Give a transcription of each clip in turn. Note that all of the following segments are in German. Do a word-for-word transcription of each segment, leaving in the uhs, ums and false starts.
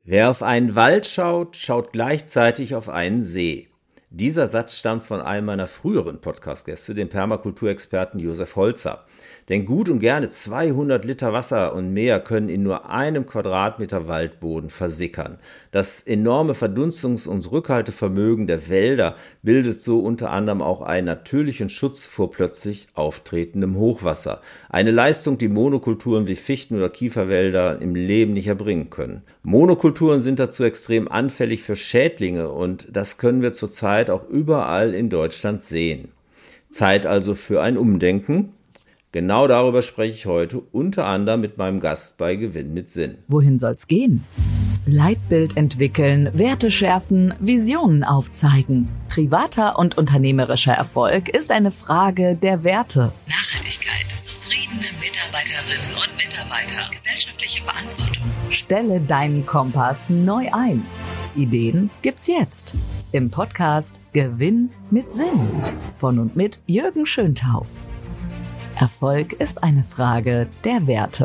Wer auf einen Wald schaut, schaut gleichzeitig auf einen See. Dieser Satz stammt von einem meiner früheren Podcast-Gäste, dem Permakulturexperten Josef Holzer. Denn gut und gerne zweihundert Liter Wasser und mehr können in nur einem Quadratmeter Waldboden versickern. Das enorme Verdunstungs- und Rückhaltevermögen der Wälder bildet so unter anderem auch einen natürlichen Schutz vor plötzlich auftretendem Hochwasser. Eine Leistung, die Monokulturen wie Fichten- oder Kieferwälder im Leben nicht erbringen können. Monokulturen sind dazu extrem anfällig für Schädlinge und das können wir zurzeit auch überall in Deutschland sehen. Zeit also für ein Umdenken. Genau darüber spreche ich heute unter anderem mit meinem Gast bei Gewinn mit Sinn. Wohin soll's gehen? Leitbild entwickeln, Werte schärfen, Visionen aufzeigen. Privater und unternehmerischer Erfolg ist eine Frage der Werte. Nachhaltigkeit, zufriedene Mitarbeiterinnen und Mitarbeiter, gesellschaftliche Verantwortung. Stelle deinen Kompass neu ein. Ideen gibt's jetzt im Podcast Gewinn mit Sinn von und mit Jürgen Schöntauf. Erfolg ist eine Frage der Werte.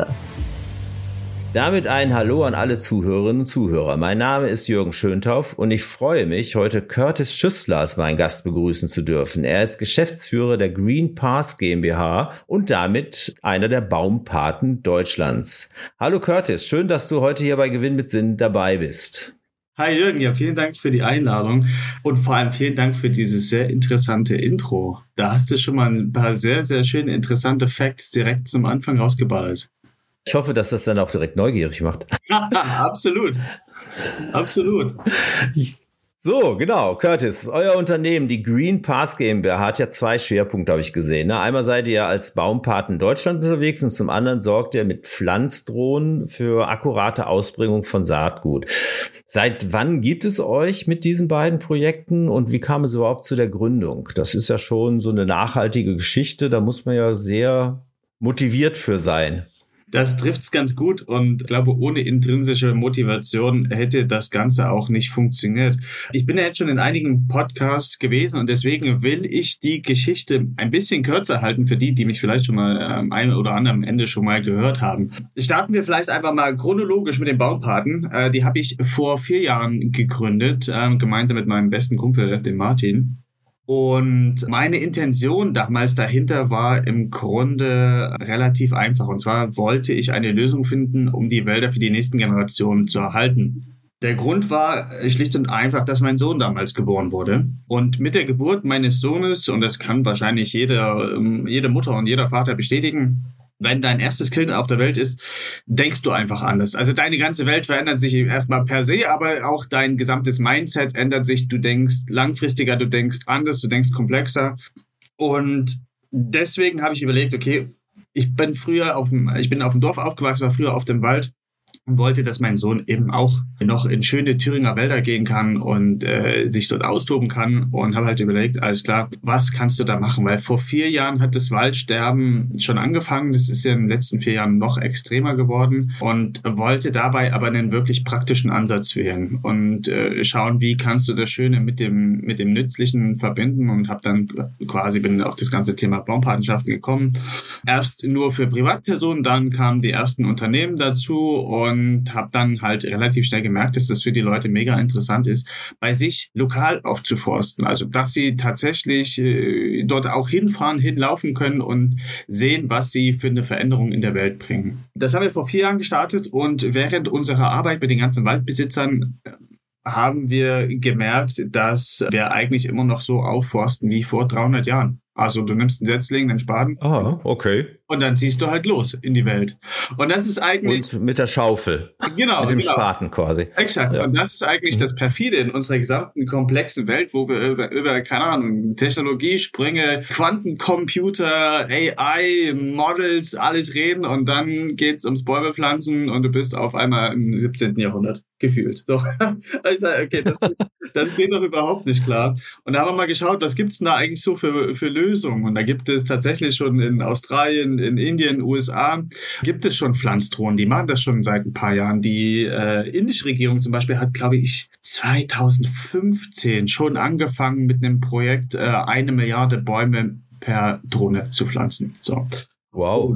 Damit ein Hallo an alle Zuhörerinnen und Zuhörer. Mein Name ist Jürgen Schöntauf und ich freue mich, heute Curtis Schüssler als meinen Gast begrüßen zu dürfen. Er ist Geschäftsführer der Green Path GmbH und damit einer der Baumpaten Deutschlands. Hallo Curtis, schön, dass du heute hier bei Gewinn mit Sinn dabei bist. Hi Jürgen, ja, vielen Dank für die Einladung und vor allem vielen Dank für dieses sehr interessante Intro. Da hast du schon mal ein paar sehr, sehr schöne, interessante Facts direkt zum Anfang rausgeballert. Ich hoffe, dass das dann auch direkt neugierig macht. Absolut, absolut. So, genau, Curtis, euer Unternehmen, die Green Path GmbH, hat ja zwei Schwerpunkte, habe ich gesehen. Einmal seid ihr ja als Baumpaten Deutschland unterwegs und zum anderen sorgt ihr mit Pflanzdrohnen für akkurate Ausbringung von Saatgut. Seit wann gibt es euch mit diesen beiden Projekten und wie kam es überhaupt zu der Gründung? Das ist ja schon so eine nachhaltige Geschichte, da muss man ja sehr motiviert für sein. Das trifft's ganz gut und ich glaube, ohne intrinsische Motivation hätte das Ganze auch nicht funktioniert. Ich bin ja jetzt schon in einigen Podcasts gewesen und deswegen will ich die Geschichte ein bisschen kürzer halten für die, die mich vielleicht schon mal am einen oder anderen Ende schon mal gehört haben. Starten wir vielleicht einfach mal chronologisch mit den Baumpaten. Äh, die habe ich vor vier Jahren gegründet, äh, gemeinsam mit meinem besten Kumpel, dem Martin. Und meine Intention damals dahinter war im Grunde relativ einfach. Und zwar wollte ich eine Lösung finden, um die Wälder für die nächsten Generationen zu erhalten. Der Grund war schlicht und einfach, dass mein Sohn damals geboren wurde. Und mit der Geburt meines Sohnes, und das kann wahrscheinlich jeder, jede Mutter und jeder Vater bestätigen, wenn dein erstes Kind auf der Welt ist, denkst du einfach anders. Also deine ganze Welt verändert sich erstmal per se, aber auch dein gesamtes Mindset ändert sich. Du denkst langfristiger, du denkst anders, du denkst komplexer. Und deswegen habe ich überlegt, okay, ich bin früher auf dem, ich bin auf dem Dorf aufgewachsen, war früher auf dem Wald und wollte, dass mein Sohn eben auch noch in schöne Thüringer Wälder gehen kann und äh, sich dort austoben kann und habe halt überlegt, alles klar, was kannst du da machen? Weil vor vier Jahren hat das Waldsterben schon angefangen, das ist ja in den letzten vier Jahren noch extremer geworden und wollte dabei aber einen wirklich praktischen Ansatz wählen und äh, schauen, wie kannst du das Schöne mit dem mit dem Nützlichen verbinden und habe dann quasi, bin auf das ganze Thema Baumpatenschaften gekommen. Erst nur für Privatpersonen, dann kamen die ersten Unternehmen dazu und Und habe dann halt relativ schnell gemerkt, dass das für die Leute mega interessant ist, bei sich lokal aufzuforsten. Also, dass sie tatsächlich äh, dort auch hinfahren, hinlaufen können und sehen, was sie für eine Veränderung in der Welt bringen. Das haben wir vor vier Jahren gestartet und während unserer Arbeit mit den ganzen Waldbesitzern haben wir gemerkt, dass wir eigentlich immer noch so aufforsten wie vor dreihundert Jahren. Also du nimmst einen Setzling, einen Spaten. Aha, okay. Und dann ziehst du halt los in die Welt. Und das ist eigentlich... Und mit der Schaufel. Genau. Mit dem genau. Spaten quasi. Exakt. Ja. Und das ist eigentlich mhm. das Perfide in unserer gesamten komplexen Welt, wo wir über, über keine Ahnung, Technologiesprünge, Quantencomputer, A I, Models, alles reden und dann geht's ums Bäume pflanzen und du bist auf einmal im siebzehnten Jahrhundert. Gefühlt. So. Ich sage, okay, das, das geht doch überhaupt nicht klar. Und da haben wir mal geschaut, was gibt's denn da eigentlich so für, für Lösungen? Und da gibt es tatsächlich schon in Australien, in Indien, U S A, gibt es schon Pflanzdrohnen, die machen das schon seit ein paar Jahren. Die äh, indische Regierung zum Beispiel hat, glaube ich, zwanzig fünfzehn schon angefangen mit einem Projekt, äh, eine Milliarde Bäume per Drohne zu pflanzen. So. Wow. Und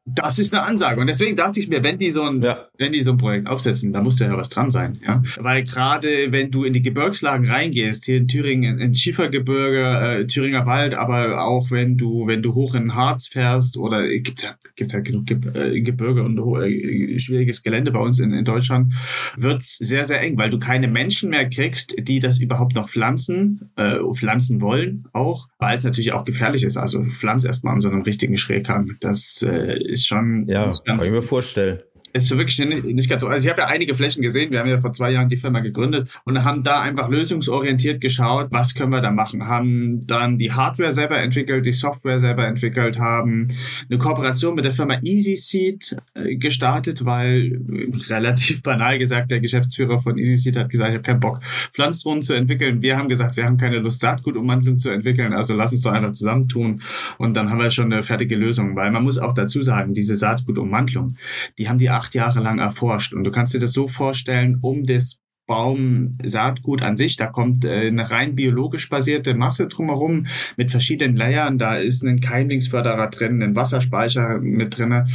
Das ist eine Ansage. Und deswegen dachte ich mir, wenn die so ein, ja. wenn die so ein Projekt aufsetzen, da muss ja was dran sein. Ja? Weil gerade wenn du in die Gebirgslagen reingehst, hier in Thüringen, ins Schiefergebirge, äh, Thüringer Wald, aber auch wenn du, wenn du hoch in den Harz fährst oder gibt's ja, gibt's ja genug Ge- äh, Gebirge und äh, schwieriges Gelände bei uns in, in Deutschland, wird's sehr, sehr eng, weil du keine Menschen mehr kriegst, die das überhaupt noch pflanzen, äh, pflanzen wollen auch, weil es natürlich auch gefährlich ist. Also pflanz erstmal an so einem richtigen Schräghang. Das äh, ist schon... Ja, ganz, kann ich mir vorstellen. Ist wirklich nicht, nicht ganz so. Also ich habe ja einige Flächen gesehen. Wir haben ja vor zwei Jahren die Firma gegründet und haben da einfach lösungsorientiert geschaut, was können wir da machen. Haben dann die Hardware selber entwickelt, die Software selber entwickelt, haben eine Kooperation mit der Firma EasySeed gestartet, weil relativ banal gesagt, der Geschäftsführer von EasySeed hat gesagt, ich habe keinen Bock, Pflanzdrohnen zu entwickeln. Wir haben gesagt, wir haben keine Lust, Saatgutumwandlung zu entwickeln, also lass uns doch einfach zusammentun. Und dann haben wir schon eine fertige Lösung, weil man muss auch dazu sagen, diese Saatgutumwandlung, die haben die acht Jahre lang erforscht. Und du kannst dir das so vorstellen, um das Baumsaatgut an sich, da kommt äh, eine rein biologisch basierte Masse drumherum mit verschiedenen Layern. Da ist ein Keimlingsförderer drin, ein Wasserspeicher mit drin.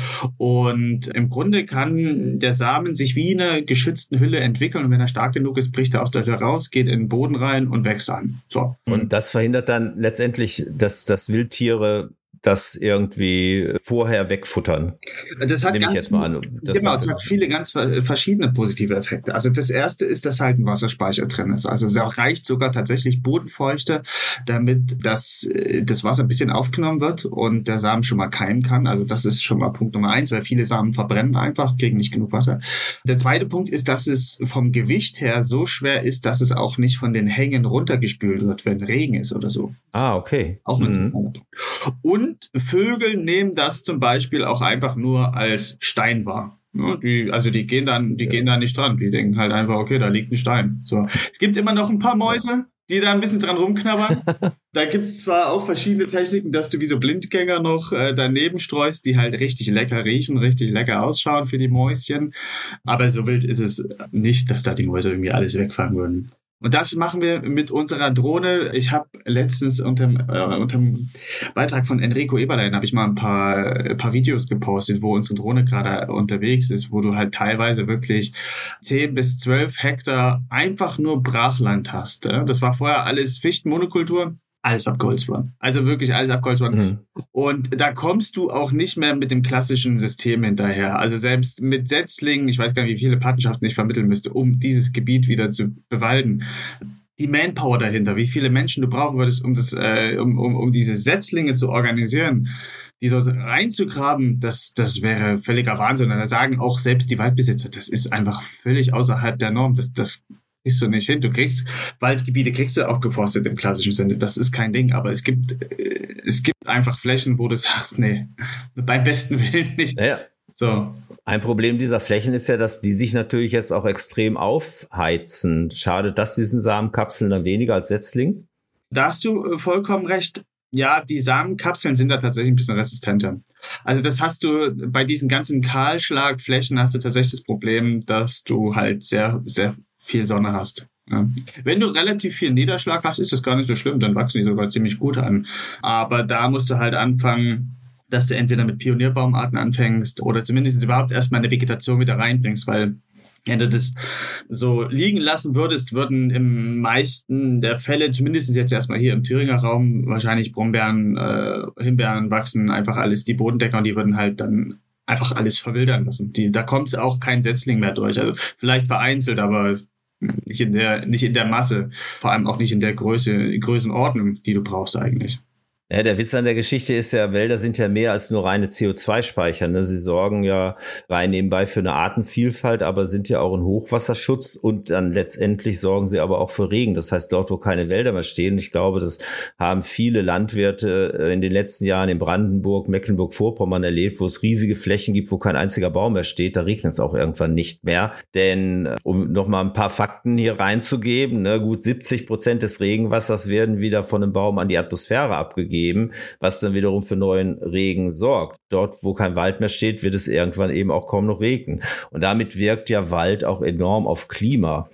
Und im Grunde kann der Samen sich wie eine geschützte Hülle entwickeln. Und wenn er stark genug ist, bricht er aus der Hülle raus, geht in den Boden rein und wächst an. So. Und das verhindert dann letztendlich, dass, dass Wildtiere das irgendwie vorher wegfuttern. Das hat Nehme ganz, ich jetzt mal an. Das genau, es hat viele ganz verschiedene positive Effekte. Also das erste ist, dass halt ein Wasserspeicher drin ist. Also es reicht sogar tatsächlich Bodenfeuchte, damit das, das Wasser ein bisschen aufgenommen wird und der Samen schon mal keimen kann. Also das ist schon mal Punkt Nummer eins, weil viele Samen verbrennen einfach, kriegen nicht genug Wasser. Der zweite Punkt ist, dass es vom Gewicht her so schwer ist, dass es auch nicht von den Hängen runtergespült wird, wenn Regen ist oder so. Ah, okay. Auch ein interessanter Punkt. Und Vögel nehmen das zum Beispiel auch einfach nur als Stein wahr. Ja, die, also die gehen dann, die ja. gehen da nicht dran. Die denken halt einfach, okay, da liegt ein Stein. So. Es gibt immer noch ein paar Mäuse, die da ein bisschen dran rumknabbern. Da gibt es zwar auch verschiedene Techniken, dass du wie so Blindgänger noch äh, daneben streust, die halt richtig lecker riechen, richtig lecker ausschauen für die Mäuschen. Aber so wild ist es nicht, dass da die Mäuse irgendwie alles wegfangen würden. Und das machen wir mit unserer Drohne. Ich habe letztens unter dem äh, Beitrag von Enrico Eberlein habe ich mal ein paar, ein paar Videos gepostet, wo unsere Drohne gerade unterwegs ist, wo du halt teilweise wirklich zehn bis zwölf Hektar einfach nur Brachland hast. Ja? Das war vorher alles Fichtenmonokultur. Alles abgeholzt worden. Also wirklich alles abgeholzt worden. Mhm. Und da kommst du auch nicht mehr mit dem klassischen System hinterher. Also selbst mit Setzlingen, ich weiß gar nicht, wie viele Patenschaften ich vermitteln müsste, um dieses Gebiet wieder zu bewalden. Die Manpower dahinter, wie viele Menschen du brauchen würdest, um das, äh, um, um, um diese Setzlinge zu organisieren, die dort reinzugraben, das, das wäre völliger Wahnsinn. Und da sagen auch selbst die Waldbesitzer, das ist einfach völlig außerhalb der Norm. Das, das kriegst du nicht hin. Du kriegst, Waldgebiete kriegst du aufgeforstet im klassischen Sinne. Das ist kein Ding. Aber es gibt, es gibt einfach Flächen, wo du sagst, nee, beim besten Willen nicht. Ja. So. Ein Problem dieser Flächen ist ja, dass die sich natürlich jetzt auch extrem aufheizen. Schadet das diesen Samenkapseln dann weniger als Setzling? Da hast du vollkommen recht. Ja, die Samenkapseln sind da tatsächlich ein bisschen resistenter. Also das hast du bei diesen ganzen Kahlschlagflächen hast du tatsächlich das Problem, dass du halt sehr, sehr viel Sonne hast. Ja. Wenn du relativ viel Niederschlag hast, ist das gar nicht so schlimm, dann wachsen die sogar ziemlich gut an. Aber da musst du halt anfangen, dass du entweder mit Pionierbaumarten anfängst oder zumindest überhaupt erstmal eine Vegetation wieder reinbringst, weil wenn du das so liegen lassen würdest, würden im meisten der Fälle, zumindest jetzt erstmal hier im Thüringer Raum, wahrscheinlich Brombeeren, äh, Himbeeren wachsen, einfach alles die Bodendecker und die würden halt dann einfach alles verwildern lassen. Die, da kommt auch kein Setzling mehr durch. Also vielleicht vereinzelt, aber nicht in der, nicht in der Masse. Vor allem auch nicht in der Größe, Größenordnung, die du brauchst eigentlich. Ja, der Witz an der Geschichte ist ja, Wälder sind ja mehr als nur reine C O zwei Speicher. Ne? Sie sorgen ja rein nebenbei für eine Artenvielfalt, aber sind ja auch ein Hochwasserschutz und dann letztendlich sorgen sie aber auch für Regen. Das heißt, dort, wo keine Wälder mehr stehen, ich glaube, das haben viele Landwirte in den letzten Jahren in Brandenburg, Mecklenburg-Vorpommern erlebt, wo es riesige Flächen gibt, wo kein einziger Baum mehr steht. Da regnet es auch irgendwann nicht mehr. Denn um nochmal ein paar Fakten hier reinzugeben, ne, gut siebzig Prozent des Regenwassers werden wieder von einem Baum an die Atmosphäre abgegeben, was dann wiederum für neuen Regen sorgt. Dort, wo kein Wald mehr steht, wird es irgendwann eben auch kaum noch regnen. Und damit wirkt ja Wald auch enorm auf Klima.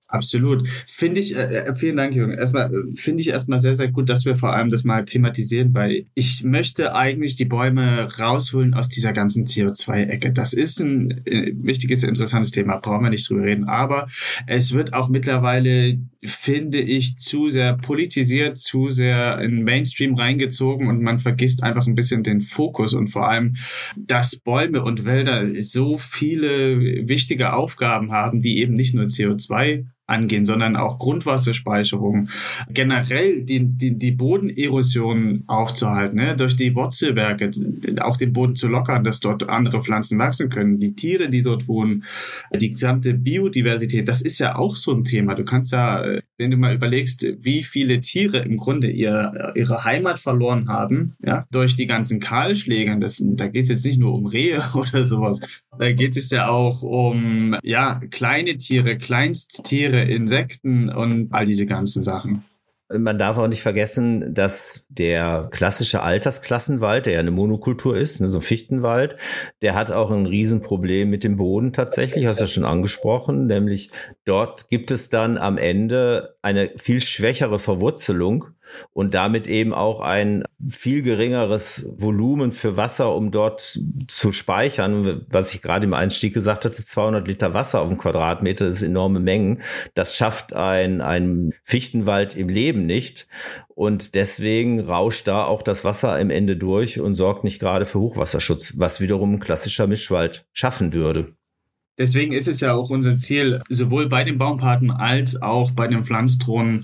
Absolut. Finde ich, äh, vielen Dank, Jürgen. Erstmal äh, finde ich erstmal sehr, sehr gut, dass wir vor allem das mal thematisieren, weil ich möchte eigentlich die Bäume rausholen aus dieser ganzen C O zwei Ecke. Das ist ein äh, wichtiges, interessantes Thema, brauchen wir nicht drüber reden. Aber es wird auch mittlerweile, finde ich, zu sehr politisiert, zu sehr in Mainstream reingezogen und man vergisst einfach ein bisschen den Fokus und vor allem, dass Bäume und Wälder so viele wichtige Aufgaben haben, die eben nicht nur C O zwei angehen, sondern auch Grundwasserspeicherung, generell die, die, die Bodenerosion aufzuhalten, ne? Durch die Wurzelwerke, auch den Boden zu lockern, dass dort andere Pflanzen wachsen können, die Tiere, die dort wohnen, die gesamte Biodiversität, das ist ja auch so ein Thema. Du kannst ja, wenn du mal überlegst, wie viele Tiere im Grunde ihr, ihre Heimat verloren haben, ja, durch die ganzen Kahlschläge, das, da geht es jetzt nicht nur um Rehe oder sowas, da geht es ja auch um, ja, kleine Tiere, Kleinsttiere, Insekten und all diese ganzen Sachen. Man darf auch nicht vergessen, dass der klassische Altersklassenwald, der ja eine Monokultur ist, ne, so ein Fichtenwald, der hat auch ein Riesenproblem mit dem Boden tatsächlich, hast du ja schon angesprochen, nämlich dort gibt es dann am Ende eine viel schwächere Verwurzelung und damit eben auch ein viel geringeres Volumen für Wasser, um dort zu speichern. Was ich gerade im Einstieg gesagt hatte, zweihundert Liter Wasser auf dem Quadratmeter, das ist enorme Mengen. Das schafft ein, ein Fichtenwald im Leben nicht. Und deswegen rauscht da auch das Wasser am Ende durch und sorgt nicht gerade für Hochwasserschutz, was wiederum ein klassischer Mischwald schaffen würde. Deswegen ist es ja auch unser Ziel, sowohl bei den Baumpaten als auch bei den Pflanzdrohnen,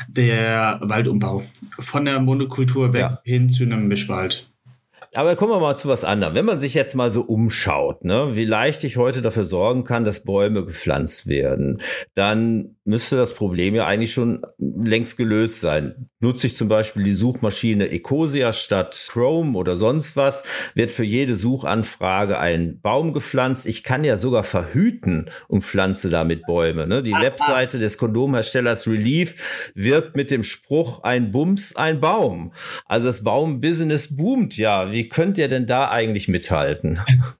der Waldumbau. Von der Monokultur weg ja. hin zu einem Mischwald. Aber kommen wir mal zu was anderem. Wenn man sich jetzt mal so umschaut, ne, wie leicht ich heute dafür sorgen kann, dass Bäume gepflanzt werden, dann müsste das Problem ja eigentlich schon längst gelöst sein. Nutze ich zum Beispiel die Suchmaschine Ecosia statt Chrome oder sonst was, wird für jede Suchanfrage ein Baum gepflanzt. Ich kann ja sogar verhüten und pflanze damit Bäume. Ne? Die Webseite des Kondomherstellers Relief wirbt mit dem Spruch, ein Bums, ein Baum. Also das Baumbusiness boomt ja. Wie könnt ihr denn da eigentlich mithalten?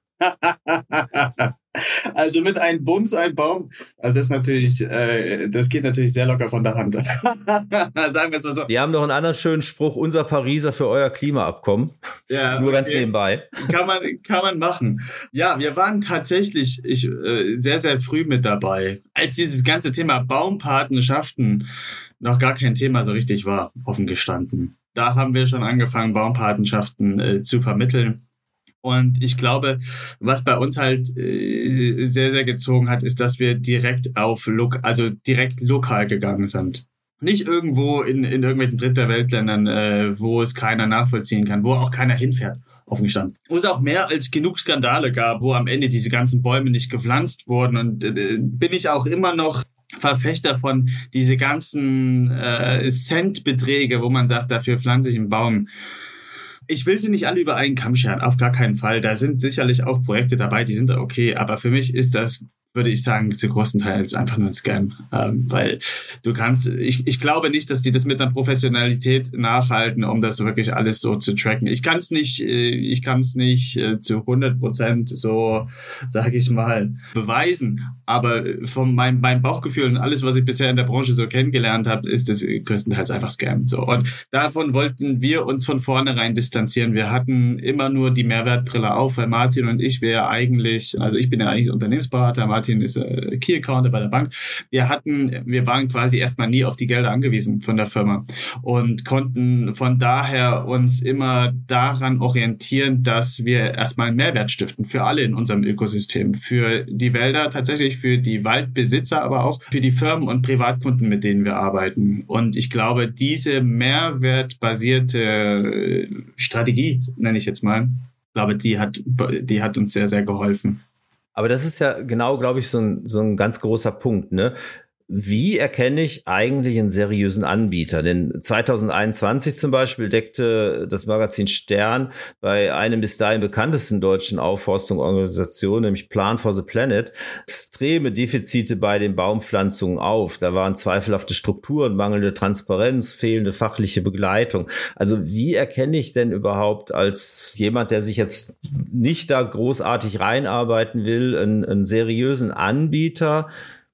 Also mit einem Bums, ein Baum, also das ist natürlich, äh, das geht natürlich sehr locker von der Hand. Sagen wir es mal so. Wir haben doch einen anderen schönen Spruch, unser Pariser für euer Klimaabkommen. Ja, nur okay. Ganz nebenbei. Kann man, kann man machen. Ja, wir waren tatsächlich ich, äh, sehr, sehr früh mit dabei, als dieses ganze Thema Baumpatenschaften noch gar kein Thema so richtig war, offen gestanden. Da haben wir schon angefangen, Baumpatenschaften äh, zu vermitteln. Und ich glaube, was bei uns halt äh, sehr, sehr gezogen hat, ist, dass wir direkt auf, lo- also direkt lokal gegangen sind. Nicht irgendwo in, in irgendwelchen Dritter-Welt-Ländern, äh, wo es keiner nachvollziehen kann, wo auch keiner hinfährt, offen gestanden. Wo es auch mehr als genug Skandale gab, wo am Ende diese ganzen Bäume nicht gepflanzt wurden. Und äh, bin ich auch immer noch Verfechter von diese ganzen äh, Centbeträge, wo man sagt, dafür pflanze ich einen Baum. Ich will sie nicht alle über einen Kamm scheren, auf gar keinen Fall. Da sind sicherlich auch Projekte dabei, die sind okay, aber für mich ist das, würde ich sagen, zu großen Teils einfach nur ein Scam, ähm, weil du kannst, ich, ich glaube nicht, dass die das mit einer Professionalität nachhalten, um das wirklich alles so zu tracken. Ich kann es nicht, ich kann es nicht äh, zu hundert Prozent so, sage ich mal, beweisen, aber von meinem, meinem Bauchgefühl und alles, was ich bisher in der Branche so kennengelernt habe, ist das größtenteils einfach Scam. So. Und davon wollten wir uns von vornherein distanzieren. Wir hatten immer nur die Mehrwertbrille auf, weil Martin und ich, wir eigentlich, also ich bin ja eigentlich Unternehmensberater, Martin ist äh, Key Accounter bei der Bank. Wir hatten, wir waren quasi erstmal nie auf die Gelder angewiesen von der Firma und konnten von daher uns immer daran orientieren, dass wir erstmal einen Mehrwert stiften für alle in unserem Ökosystem, für die Wälder tatsächlich, für die Waldbesitzer, aber auch für die Firmen und Privatkunden, mit denen wir arbeiten. Und ich glaube, diese mehrwertbasierte Strategie, nenne ich jetzt mal, ich glaube, die hat, die hat uns sehr, sehr geholfen. Aber das ist ja genau, glaube ich, so ein, so ein ganz großer Punkt, ne? Wie erkenne ich eigentlich einen seriösen Anbieter? Denn zwanzig einundzwanzig zum Beispiel deckte das Magazin Stern bei einem bis dahin bekanntesten deutschen Aufforstungsorganisation, nämlich Plan for the Planet, extreme Defizite bei den Baumpflanzungen auf. Da waren zweifelhafte Strukturen, mangelnde Transparenz, fehlende fachliche Begleitung. Also wie erkenne ich denn überhaupt als jemand, der sich jetzt nicht da großartig reinarbeiten will, einen, einen seriösen Anbieter,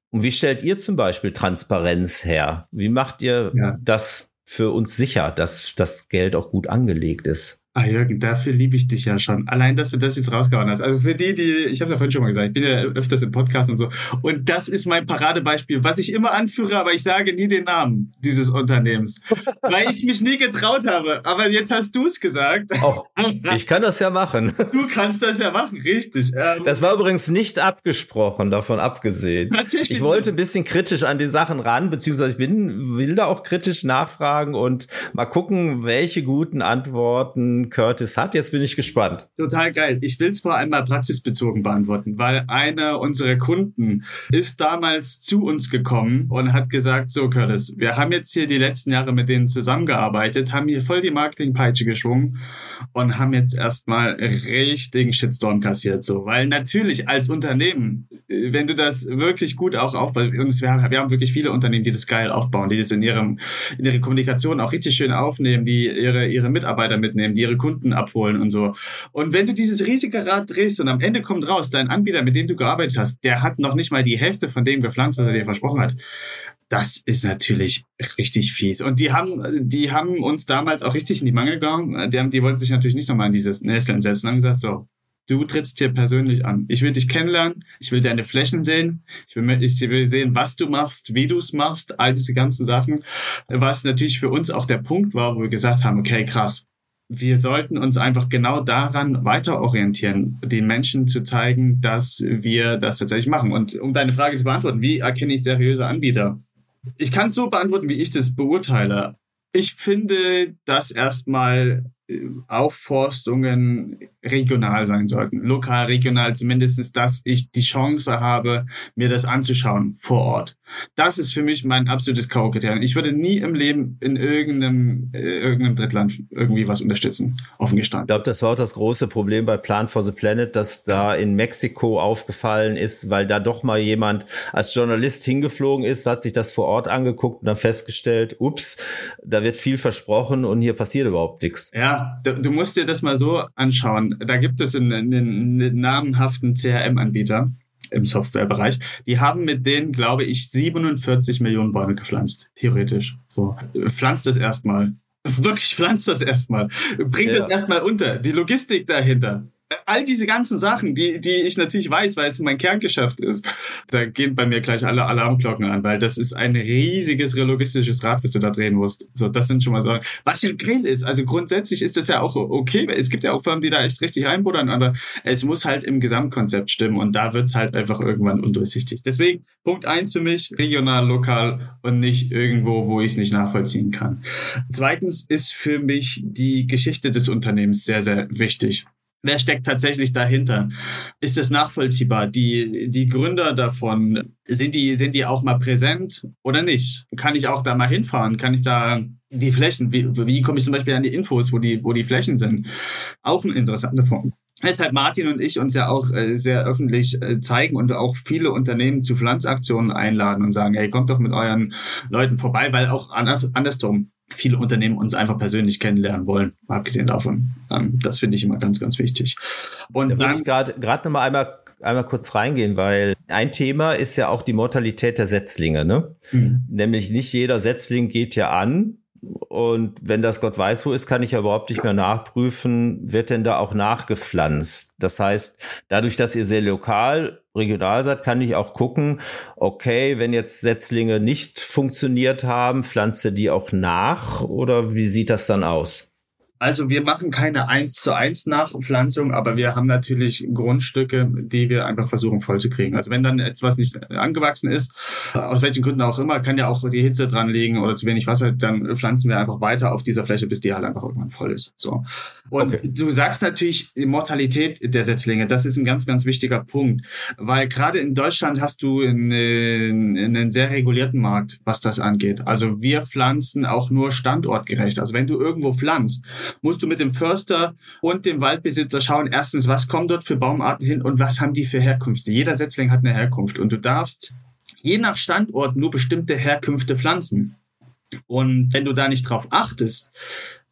Und wie stellt ihr zum Beispiel Transparenz her? Wie macht ihr ja. das für uns sicher, dass das Geld auch gut angelegt ist? Ah, Jürgen, dafür liebe ich dich ja schon. Allein, dass du das jetzt rausgehauen hast. Also für die, die, ich habe es ja vorhin schon mal gesagt, ich bin ja öfters im Podcast und so. Und das ist mein Paradebeispiel, was ich immer anführe, aber ich sage nie den Namen dieses Unternehmens. Weil ich mich nie getraut habe. Aber jetzt hast du es gesagt. Oh, ich kann das ja machen. Du kannst das ja machen, richtig. Das war übrigens nicht abgesprochen, davon abgesehen. Tatsächlich. Ich wollte ein bisschen kritisch an die Sachen ran, beziehungsweise ich bin, will da auch kritisch nachfragen und mal gucken, welche guten Antworten Curtis hat. Jetzt bin ich gespannt. Total geil. Ich will es vor allem mal praxisbezogen beantworten, weil einer unserer Kunden ist damals zu uns gekommen und hat gesagt, so Curtis, wir haben jetzt hier die letzten Jahre mit denen zusammengearbeitet, haben hier voll die Marketingpeitsche geschwungen und haben jetzt erstmal richtigen Shitstorm kassiert. So, weil natürlich als Unternehmen, wenn du das wirklich gut auch aufbaust, und wir haben, wir haben wirklich viele Unternehmen, die das geil aufbauen, die das in ihrem in ihrer Kommunikation auch richtig schön aufnehmen, die ihre ihre Mitarbeiter mitnehmen, die ihre Kunden abholen und so. Und wenn du dieses riesige Rad drehst und am Ende kommt raus, dein Anbieter, mit dem du gearbeitet hast, der hat noch nicht mal die Hälfte von dem gepflanzt, was er dir versprochen hat. Das ist natürlich richtig fies. Und die haben, die haben uns damals auch richtig in die Mangel gegangen. Die, haben, die wollten sich natürlich nicht nochmal in dieses Nesseln setzen und haben gesagt, so, du trittst hier persönlich an. Ich will dich kennenlernen. Ich will deine Flächen sehen. Ich will, ich will sehen, was du machst, wie du es machst, all diese ganzen Sachen. Was natürlich für uns auch der Punkt war, wo wir gesagt haben, okay, krass. Wir sollten uns einfach genau daran weiter orientieren, den Menschen zu zeigen, dass wir das tatsächlich machen. Und um deine Frage zu beantworten, wie erkenne ich seriöse Anbieter? Ich kann es so beantworten, wie ich das beurteile. Ich finde, dass erstmal Aufforstungen regional sein sollten. Lokal, regional, zumindest, dass ich die Chance habe, mir das anzuschauen vor Ort. Das ist für mich mein absolutes K O-Kriterium. Ich würde nie im Leben in irgendeinem, äh, irgendeinem Drittland irgendwie was unterstützen, offen gestanden. Ich glaube, das war auch das große Problem bei Plan for the Planet, dass da in Mexiko aufgefallen ist, weil da doch mal jemand als Journalist hingeflogen ist, hat sich das vor Ort angeguckt und dann festgestellt, ups, da wird viel versprochen und hier passiert überhaupt nichts. Ja, du, du musst dir das mal so anschauen. Da gibt es einen, einen, einen namenhaften C R M-Anbieter im Softwarebereich. Die haben mit denen, glaube ich, siebenundvierzig Millionen Bäume gepflanzt. Theoretisch. So. Pflanzt das erstmal. Wirklich pflanzt das erstmal. Bringt ja. das erstmal unter. Die Logistik dahinter. All diese ganzen Sachen, die die ich natürlich weiß, weil es mein Kerngeschäft ist, da gehen bei mir gleich alle Alarmglocken an, weil das ist ein riesiges logistisches Rad, was du da drehen musst. So, das sind schon mal Sachen. Was im Grill ist, also grundsätzlich ist das ja auch okay. Es gibt ja auch Firmen, die da echt richtig reinbuddern, aber es muss halt im Gesamtkonzept stimmen und da wird's halt einfach irgendwann undurchsichtig. Deswegen Punkt eins für mich, regional, lokal und nicht irgendwo, wo ich es nicht nachvollziehen kann. Zweitens ist für mich die Geschichte des Unternehmens sehr, sehr wichtig. Wer steckt tatsächlich dahinter? Ist es nachvollziehbar? Die, die Gründer davon, sind die, sind die auch mal präsent oder nicht? Kann ich auch da mal hinfahren? Kann ich da die Flächen, wie, wie komme ich zum Beispiel an die Infos, wo die, wo die Flächen sind? Auch ein interessanter Punkt. Deshalb Martin und ich uns ja auch äh, sehr öffentlich äh, zeigen und auch viele Unternehmen zu Pflanzaktionen einladen und sagen, hey, kommt doch mit euren Leuten vorbei, weil auch an, andersrum viele Unternehmen uns einfach persönlich kennenlernen wollen, abgesehen davon. Ähm, das finde ich immer ganz, ganz wichtig. Und da dann würde ich gerade gerade noch mal einmal einmal kurz reingehen, weil ein Thema ist ja auch die Mortalität der Setzlinge, ne? Mhm. Nämlich nicht jeder Setzling geht ja an. Und wenn das Gott weiß wo ist, kann ich ja überhaupt nicht mehr nachprüfen, wird denn da auch nachgepflanzt. Das heißt, dadurch, dass ihr sehr lokal, regional seid, kann ich auch gucken, okay, wenn jetzt Setzlinge nicht funktioniert haben, pflanzt ihr die auch nach oder wie sieht das dann aus? Also wir machen keine eins zu eins Nachpflanzung, aber wir haben natürlich Grundstücke, die wir einfach versuchen vollzukriegen. Also wenn dann etwas nicht angewachsen ist, aus welchen Gründen auch immer, kann ja auch die Hitze dran liegen oder zu wenig Wasser, dann pflanzen wir einfach weiter auf dieser Fläche, bis die halt einfach irgendwann voll ist. So. Und okay. Du sagst natürlich die Mortalität der Setzlinge, das ist ein ganz, ganz wichtiger Punkt, weil gerade in Deutschland hast du einen, einen sehr regulierten Markt, was das angeht. Also wir pflanzen auch nur standortgerecht. Also wenn du irgendwo pflanzt, musst du mit dem Förster und dem Waldbesitzer schauen, erstens, was kommen dort für Baumarten hin und was haben die für Herkünfte. Jeder Setzling hat eine Herkunft und du darfst je nach Standort nur bestimmte Herkünfte pflanzen. Und wenn du da nicht drauf achtest,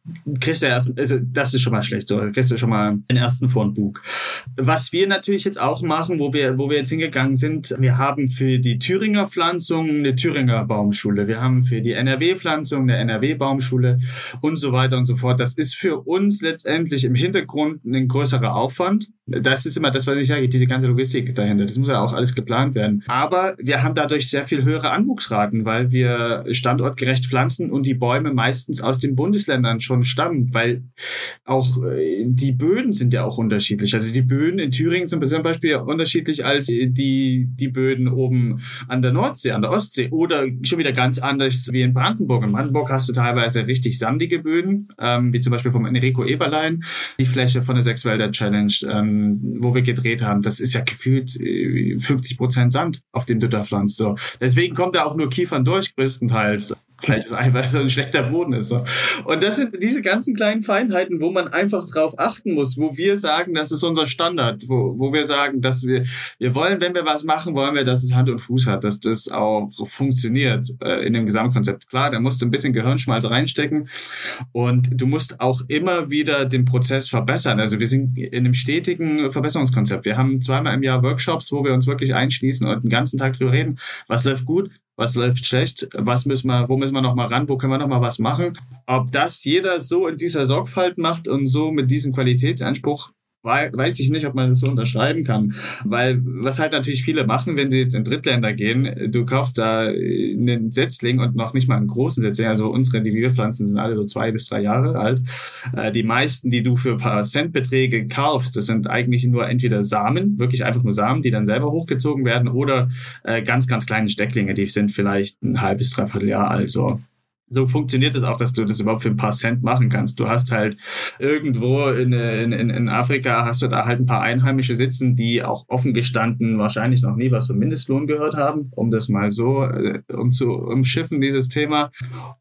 kriegst du erst, also das ist schon mal schlecht, so kriegst du schon mal den ersten vor den Bug. Was wir natürlich jetzt auch machen, wo wir, wo wir jetzt hingegangen sind, wir haben für die Thüringer Pflanzung eine Thüringer Baumschule, wir haben für die N R W-Pflanzung eine N R W-Baumschule und so weiter und so fort. Das ist für uns letztendlich im Hintergrund ein größerer Aufwand. Das ist immer das, was ich sage, diese ganze Logistik dahinter. Das muss ja auch alles geplant werden. Aber wir haben dadurch sehr viel höhere Anwuchsraten, weil wir standortgerecht pflanzen und die Bäume meistens aus den Bundesländern schon stammen, weil auch äh, die Böden sind ja auch unterschiedlich. Also die Böden in Thüringen sind zum Beispiel unterschiedlich als die, die Böden oben an der Nordsee, an der Ostsee oder schon wieder ganz anders wie in Brandenburg. In Brandenburg hast du teilweise richtig sandige Böden, ähm, wie zum Beispiel vom Enrico Eberlein, die Fläche von der Sechswälder Challenge, ähm, wo wir gedreht haben. Das ist ja gefühlt äh, fünfzig Prozent Sand, auf dem du da pflanzt. So. Deswegen kommt da auch nur Kiefern durch, größtenteils. Vielleicht ist einfach so ein schlechter Boden ist. So. Und das sind diese ganzen kleinen Feinheiten, wo man einfach drauf achten muss, wo wir sagen, das ist unser Standard, wo, wo wir sagen, dass wir, wir wollen, wenn wir was machen, wollen wir, dass es Hand und Fuß hat, dass das auch funktioniert äh, in dem Gesamtkonzept. Klar, da musst du ein bisschen Gehirnschmalz reinstecken und du musst auch immer wieder den Prozess verbessern. Also wir sind in einem stetigen Verbesserungskonzept. Wir haben zweimal im Jahr Workshops, wo wir uns wirklich einschließen und den ganzen Tag drüber reden, was läuft gut, was läuft schlecht, was müssen wir, wo müssen wir noch mal ran, wo können wir noch mal was machen. Ob das jeder so in dieser Sorgfalt macht und so mit diesem Qualitätsanspruch, weiß ich nicht, ob man das so unterschreiben kann. Weil was halt natürlich viele machen, wenn sie jetzt in Drittländer gehen, du kaufst da einen Setzling und noch nicht mal einen großen Setzling. Also unsere, die wir pflanzen, sind alle so zwei bis drei Jahre alt. Die meisten, die du für ein paar Centbeträge kaufst, das sind eigentlich nur entweder Samen, wirklich einfach nur Samen, die dann selber hochgezogen werden, oder ganz, ganz kleine Stecklinge, die sind vielleicht ein halbes, dreiviertel Jahr alt. So. So funktioniert es auch, dass du das überhaupt für ein paar Cent machen kannst. Du hast halt irgendwo in, in, in Afrika hast du da halt ein paar Einheimische sitzen, die auch offen gestanden wahrscheinlich noch nie was vom Mindestlohn gehört haben, um das mal so um zu umschiffen, dieses Thema.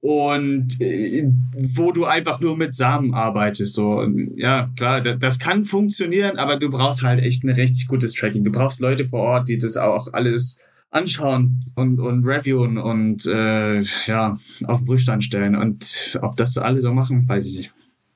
Und äh, wo du einfach nur mit Samen arbeitest. So, ja, klar, das, das kann funktionieren, aber du brauchst halt echt ein richtig gutes Tracking. Du brauchst Leute vor Ort, die das auch alles anschauen und, und reviewen und äh, ja, auf den Prüfstand stellen. Und ob das alle so machen, weiß ich nicht.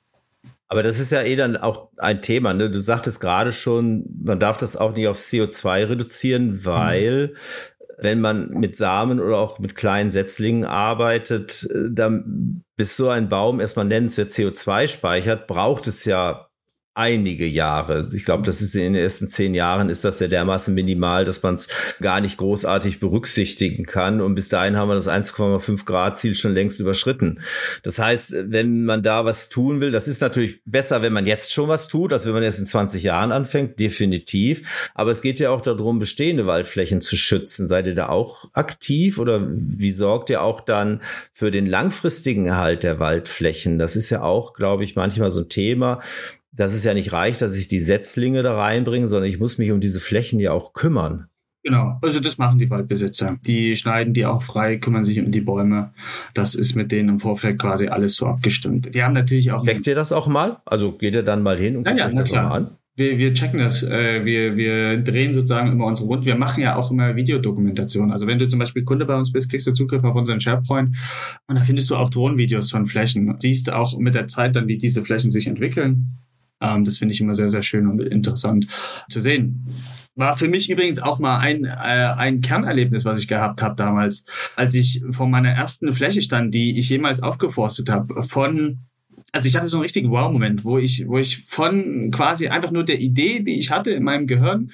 Aber das ist ja eh dann auch ein Thema, ne? Du sagtest gerade schon, man darf das auch nicht auf C O zwei reduzieren, weil mhm. wenn man mit Samen oder auch mit kleinen Setzlingen arbeitet, dann bis so ein Baum erstmal nennenswert C O zwei speichert, braucht es ja einige Jahre. Ich glaube, das ist in den ersten zehn Jahren ist das ja dermaßen minimal, dass man es gar nicht großartig berücksichtigen kann. Und bis dahin haben wir das eins Komma fünf Grad Ziel schon längst überschritten. Das heißt, wenn man da was tun will, das ist natürlich besser, wenn man jetzt schon was tut, als wenn man erst in zwanzig Jahren anfängt, definitiv. Aber es geht ja auch darum, bestehende Waldflächen zu schützen. Seid ihr da auch aktiv oder wie sorgt ihr auch dann für den langfristigen Erhalt der Waldflächen? Das ist ja auch, glaube ich, manchmal so ein Thema, dass es ja nicht reicht, dass ich die Setzlinge da reinbringe, sondern ich muss mich um diese Flächen ja auch kümmern. Genau, also das machen die Waldbesitzer. Die schneiden die auch frei, kümmern sich um die Bäume. Das ist mit denen im Vorfeld quasi alles so abgestimmt. Die haben natürlich auch... Checkt ihr das auch mal? Also geht ihr dann mal hin und ja, guckt ja, euch das auch mal an? Wir, wir checken das. Wir, wir drehen sozusagen immer unsere Runden. Wir machen ja auch immer Videodokumentation. Also wenn du zum Beispiel Kunde bei uns bist, kriegst du Zugriff auf unseren SharePoint und da findest du auch Drohnenvideos von Flächen. Siehst auch mit der Zeit dann, wie diese Flächen sich entwickeln. Das finde ich immer sehr, sehr schön und interessant zu sehen. War für mich übrigens auch mal ein, äh, ein Kernerlebnis, was ich gehabt habe damals, als ich vor meiner ersten Fläche stand, die ich jemals aufgeforstet habe, von... Also ich hatte so einen richtigen Wow-Moment, wo ich, wo ich von quasi einfach nur der Idee, die ich hatte in meinem Gehirn,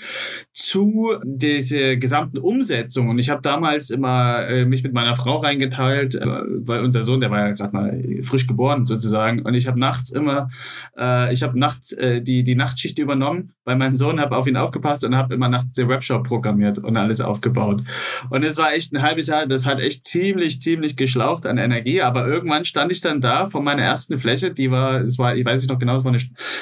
zu dieser gesamten Umsetzung. Und ich habe damals immer äh, mich mit meiner Frau reingeteilt, äh, weil unser Sohn, der war ja gerade mal frisch geboren sozusagen. Und ich habe nachts immer, äh, ich habe nachts äh, die die Nachtschicht übernommen bei meinem Sohn, habe auf ihn aufgepasst und habe immer nachts den Webshop programmiert und alles aufgebaut. Und es war echt ein halbes Jahr, das hat echt ziemlich, ziemlich geschlaucht an Energie. Aber irgendwann stand ich dann da vor meiner ersten Fläche, die war, es war, ich weiß nicht noch genau, es war eine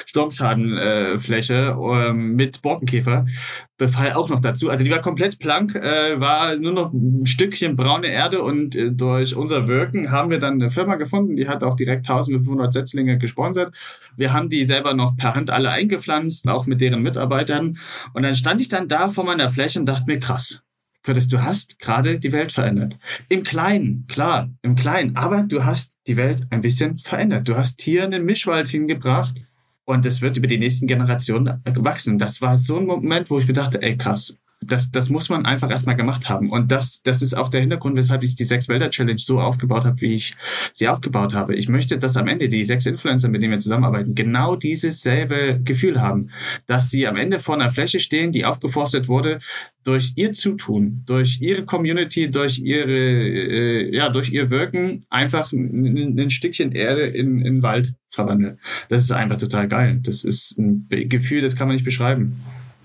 Sturmschadenfläche äh, mit Borkenkäferbefall auch noch dazu. Also die war komplett blank, äh, war nur noch ein Stückchen braune Erde und äh, durch unser Wirken haben wir dann eine Firma gefunden, die hat auch direkt eintausendfünfhundert Setzlinge gesponsert. Wir haben die selber noch per Hand alle eingepflanzt, auch mit deren Mitarbeitern. Und dann stand ich dann da vor meiner Fläche und dachte mir, krass. Curtis, du hast gerade die Welt verändert. Im Kleinen, klar, im Kleinen. Aber du hast die Welt ein bisschen verändert. Du hast hier einen Mischwald hingebracht und das wird über die nächsten Generationen wachsen. Das war so ein Moment, wo ich mir dachte, ey krass, das, das muss man einfach erstmal gemacht haben. Und das, das ist auch der Hintergrund, weshalb ich die Sechs-Wälder-Challenge so aufgebaut habe, wie ich sie aufgebaut habe. Ich möchte, dass am Ende die sechs Influencer, mit denen wir zusammenarbeiten, genau dieses selbe Gefühl haben. Dass sie am Ende vor einer Fläche stehen, die aufgeforstet wurde, durch ihr Zutun, durch ihre Community, durch ihre, äh, ja, durch ihr Wirken einfach ein, ein Stückchen Erde in, in Wald verwandeln. Das ist einfach total geil. Das ist ein Gefühl, das kann man nicht beschreiben.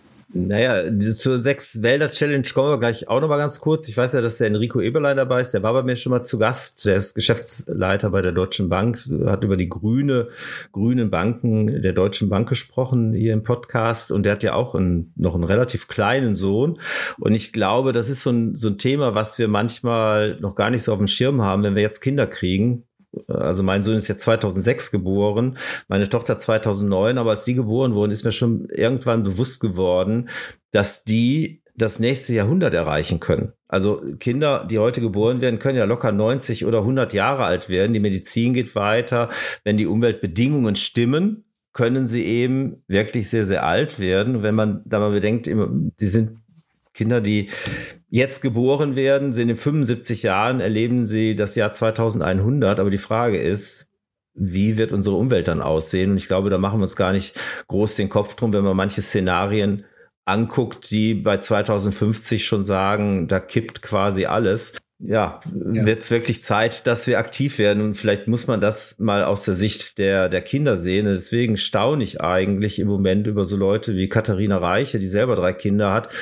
Naja, zur Sechs-Wälder-Challenge kommen wir gleich auch noch mal ganz kurz. Ich weiß ja, dass der Enrico Eberlein dabei ist. Der war bei mir schon mal zu Gast. Der ist Geschäftsleiter bei der Deutschen Bank, hat über die grüne, grünen Banken der Deutschen Bank gesprochen hier im Podcast. Und der hat ja auch einen, noch einen relativ kleinen Sohn. Und ich glaube, das ist so ein, so ein Thema, was wir manchmal noch gar nicht so auf dem Schirm haben, wenn wir jetzt Kinder kriegen. Also mein Sohn ist jetzt zweitausendsechs geboren, meine Tochter zweitausendneun, aber als die geboren wurden, ist mir schon irgendwann bewusst geworden, dass die das nächste Jahrhundert erreichen können. Also Kinder, die heute geboren werden, können ja locker neunzig oder hundert Jahre alt werden. Die Medizin geht weiter. Wenn die Umweltbedingungen stimmen, können sie eben wirklich sehr, sehr alt werden. Wenn man da mal bedenkt, die sind Kinder, die jetzt geboren werden, sind in fünfundsiebzig Jahren, erleben sie das Jahr zweitausendeinhundert. Aber die Frage ist, wie wird unsere Umwelt dann aussehen? Und ich glaube, da machen wir uns gar nicht groß den Kopf drum, wenn man manche Szenarien anguckt, die bei zweitausendfünfzig schon sagen, da kippt quasi alles. Ja, ja. Wird es wirklich Zeit, dass wir aktiv werden, und vielleicht muss man das mal aus der Sicht der der Kinder sehen. Und deswegen staune ich eigentlich im Moment über so Leute wie Katharina Reiche, die selber drei Kinder hat,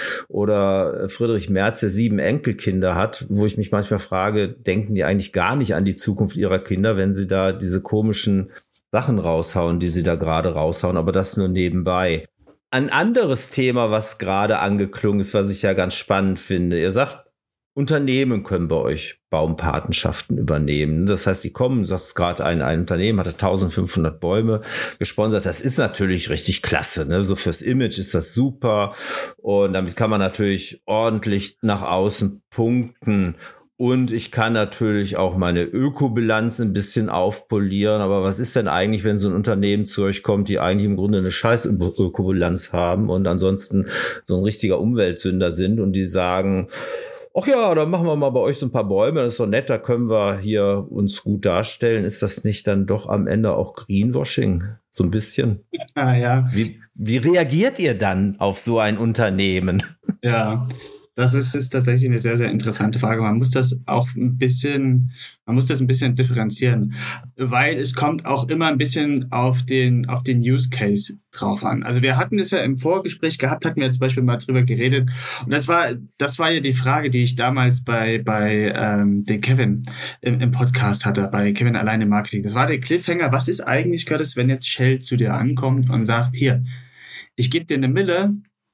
oder Friedrich Merz, der sieben Enkelkinder hat, wo ich mich manchmal frage, denken die eigentlich gar nicht an die Zukunft ihrer Kinder, wenn sie da diese komischen Sachen raushauen, die sie da gerade raushauen, aber das nur nebenbei. Ein anderes Thema, was gerade angeklungen ist, was ich ja ganz spannend finde. Ihr sagt, Unternehmen können bei euch Baumpatenschaften übernehmen. Das heißt, die kommen, du sagst gerade, ein, ein Unternehmen hatte eintausendfünfhundert Bäume gesponsert. Das ist natürlich richtig klasse, ne? So fürs Image ist das super. Und damit kann man natürlich ordentlich nach außen punkten. Und ich kann natürlich auch meine Ökobilanz ein bisschen aufpolieren. Aber was ist denn eigentlich, wenn so ein Unternehmen zu euch kommt, die eigentlich im Grunde eine scheiß Ökobilanz haben und ansonsten so ein richtiger Umweltsünder sind und die sagen, ach ja, dann machen wir mal bei euch so ein paar Bäume, das ist doch nett, da können wir hier uns gut darstellen. Ist das nicht dann doch am Ende auch Greenwashing? So ein bisschen? Ah, ja. Wie, wie reagiert ihr dann auf so ein Unternehmen? Ja, das ist, ist tatsächlich eine sehr, sehr interessante Frage. Man muss das auch ein bisschen, man muss das ein bisschen differenzieren, weil es kommt auch immer ein bisschen auf den, auf den Use Case drauf an. Also wir hatten es ja im Vorgespräch gehabt, hatten wir jetzt zum Beispiel mal drüber geredet. Und das war, das war ja die Frage, die ich damals bei, bei, ähm, den Kevin im, im Podcast hatte, bei Kevin allein im Marketing. Das war der Cliffhanger. Was ist eigentlich, Curtis, wenn jetzt Shell zu dir ankommt und sagt, hier, ich gebe dir eine Mille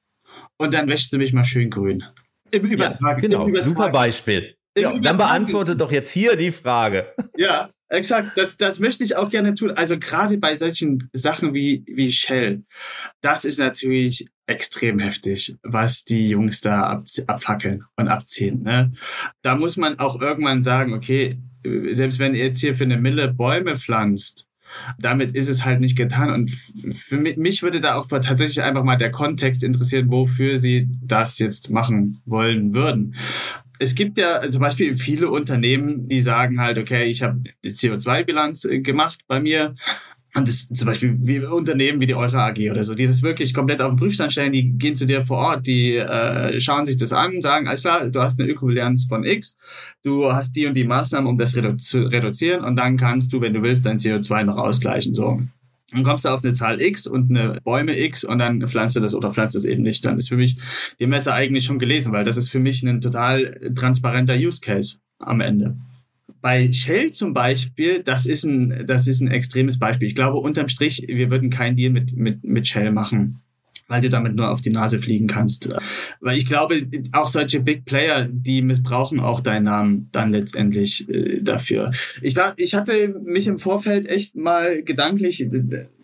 und dann wäschst du mich mal schön grün. Im Übertrag. Ja, genau, im super Beispiel. Ja, dann beantworte doch jetzt hier die Frage. Ja, exakt. Das, das möchte ich auch gerne tun. Also gerade bei solchen Sachen wie, wie Shell, das ist natürlich extrem heftig, was die Jungs da ab, abfackeln und abziehen. Ne? Da muss man auch irgendwann sagen, okay, selbst wenn ihr jetzt hier für eine Mille Bäume pflanzt, damit ist es halt nicht getan. Und für mich würde da auch tatsächlich einfach mal der Kontext interessieren, wofür sie das jetzt machen wollen würden. Es gibt ja zum Beispiel viele Unternehmen, die sagen halt, okay, ich habe eine C O zwei Bilanz gemacht bei mir. Und das zum Beispiel wie Unternehmen wie die Eure A G oder so, die das wirklich komplett auf den Prüfstand stellen, die gehen zu dir vor Ort, die äh, schauen sich das an, sagen, alles klar, du hast eine Ökobilanz von X, du hast die und die Maßnahmen, um das redu- zu reduzieren, und dann kannst du, wenn du willst, dein C O zwei noch ausgleichen. So. Dann kommst du auf eine Zahl X und eine Bäume X und dann pflanzt du das oder pflanzt das eben nicht. Dann ist für mich die Messe eigentlich schon gelesen, weil das ist für mich ein total transparenter Use Case am Ende. Bei Shell zum Beispiel, das ist ein, das ist ein extremes Beispiel. Ich glaube, unterm Strich, wir würden keinen Deal mit, mit, mit Shell machen, weil du damit nur auf die Nase fliegen kannst. Weil ich glaube, auch solche Big Player, die missbrauchen auch deinen Namen dann letztendlich äh, dafür. Ich, war, ich hatte mich im Vorfeld echt mal gedanklich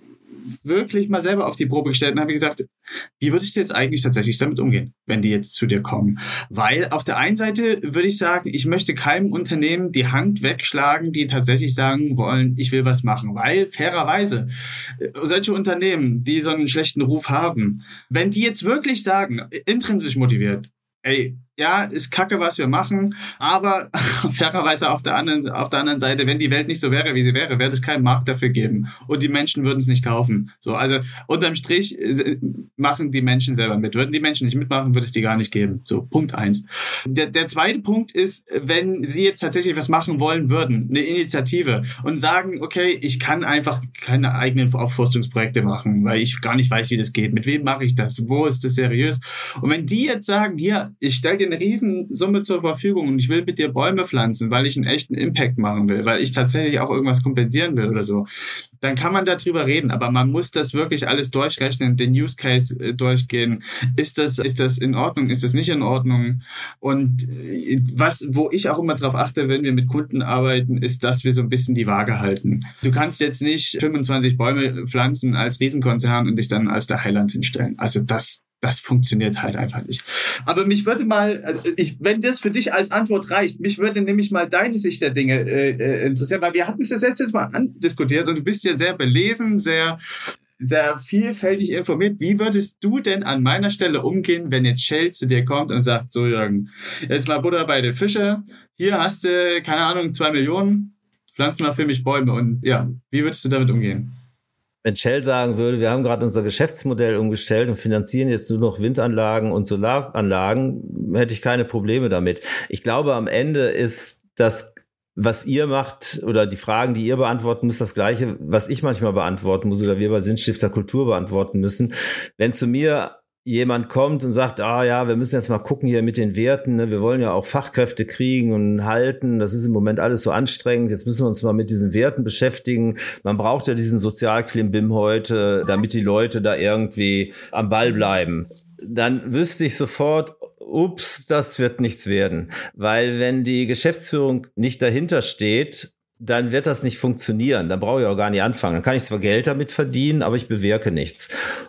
wirklich mal selber auf die Probe gestellt und habe gesagt, wie würdest du jetzt eigentlich tatsächlich damit umgehen, wenn die jetzt zu dir kommen? Weil auf der einen Seite würde ich sagen, ich möchte keinem Unternehmen die Hand wegschlagen, die tatsächlich sagen wollen, ich will was machen. Weil fairerweise, solche Unternehmen, die so einen schlechten Ruf haben, wenn die jetzt wirklich sagen, intrinsisch motiviert, ey, ja, ist kacke, was wir machen, aber fairerweise auf der anderen, auf der anderen Seite, wenn die Welt nicht so wäre, wie sie wäre, wäre es keinen Markt dafür geben und die Menschen würden es nicht kaufen. So, also unterm Strich machen die Menschen selber mit. Würden die Menschen nicht mitmachen, würde es die gar nicht geben. So, Punkt eins. Der, der zweite Punkt ist, wenn sie jetzt tatsächlich was machen wollen würden, eine Initiative und sagen, okay, ich kann einfach keine eigenen Aufforstungsprojekte machen, weil ich gar nicht weiß, wie das geht. Mit wem mache ich das? Wo ist das seriös? Und wenn die jetzt sagen, hier, ich stelle dir eine Riesensumme zur Verfügung und ich will mit dir Bäume pflanzen, weil ich einen echten Impact machen will, weil ich tatsächlich auch irgendwas kompensieren will oder so, dann kann man darüber reden, aber man muss das wirklich alles durchrechnen, den Use Case äh, durchgehen. Ist das, ist das in Ordnung? Ist das nicht in Ordnung? Und äh, was, wo ich auch immer drauf achte, wenn wir mit Kunden arbeiten, ist, dass wir so ein bisschen die Waage halten. Du kannst jetzt nicht fünfundzwanzig Bäume pflanzen als Riesenkonzern und dich dann als der Heiland hinstellen. Also das Das funktioniert halt einfach nicht. Aber mich würde mal, also ich, wenn das für dich als Antwort reicht, mich würde nämlich mal deine Sicht der Dinge äh, interessieren, weil wir hatten es das letztes Mal andiskutiert und du bist ja sehr belesen, sehr, sehr vielfältig informiert. Wie würdest du denn an meiner Stelle umgehen, wenn jetzt Shell zu dir kommt und sagt, so Jürgen, jetzt mal Butter bei den Fische, hier hast du, keine Ahnung, zwei Millionen, pflanz mal für mich Bäume und ja, wie würdest du damit umgehen? Wenn Shell sagen würde, wir haben gerade unser Geschäftsmodell umgestellt und finanzieren jetzt nur noch Windanlagen und Solaranlagen, hätte ich keine Probleme damit. Ich glaube, am Ende ist das, was ihr macht oder die Fragen, die ihr beantworten müsst, das Gleiche, was ich manchmal beantworten muss oder wir bei Sinnstifter Kultur beantworten müssen. Wenn zu mir jemand kommt und sagt, ah ja, wir müssen jetzt mal gucken hier mit den Werten, ne? Wir wollen ja auch Fachkräfte kriegen und halten, das ist im Moment alles so anstrengend, jetzt müssen wir uns mal mit diesen Werten beschäftigen, man braucht ja diesen Sozialklimbim heute, damit die Leute da irgendwie am Ball bleiben. Dann wüsste ich sofort, ups, das wird nichts werden, weil wenn die Geschäftsführung nicht dahinter steht, dann wird das nicht funktionieren, dann brauche ich auch gar nicht anfangen, dann kann ich zwar Geld damit verdienen, aber ich bewirke nichts.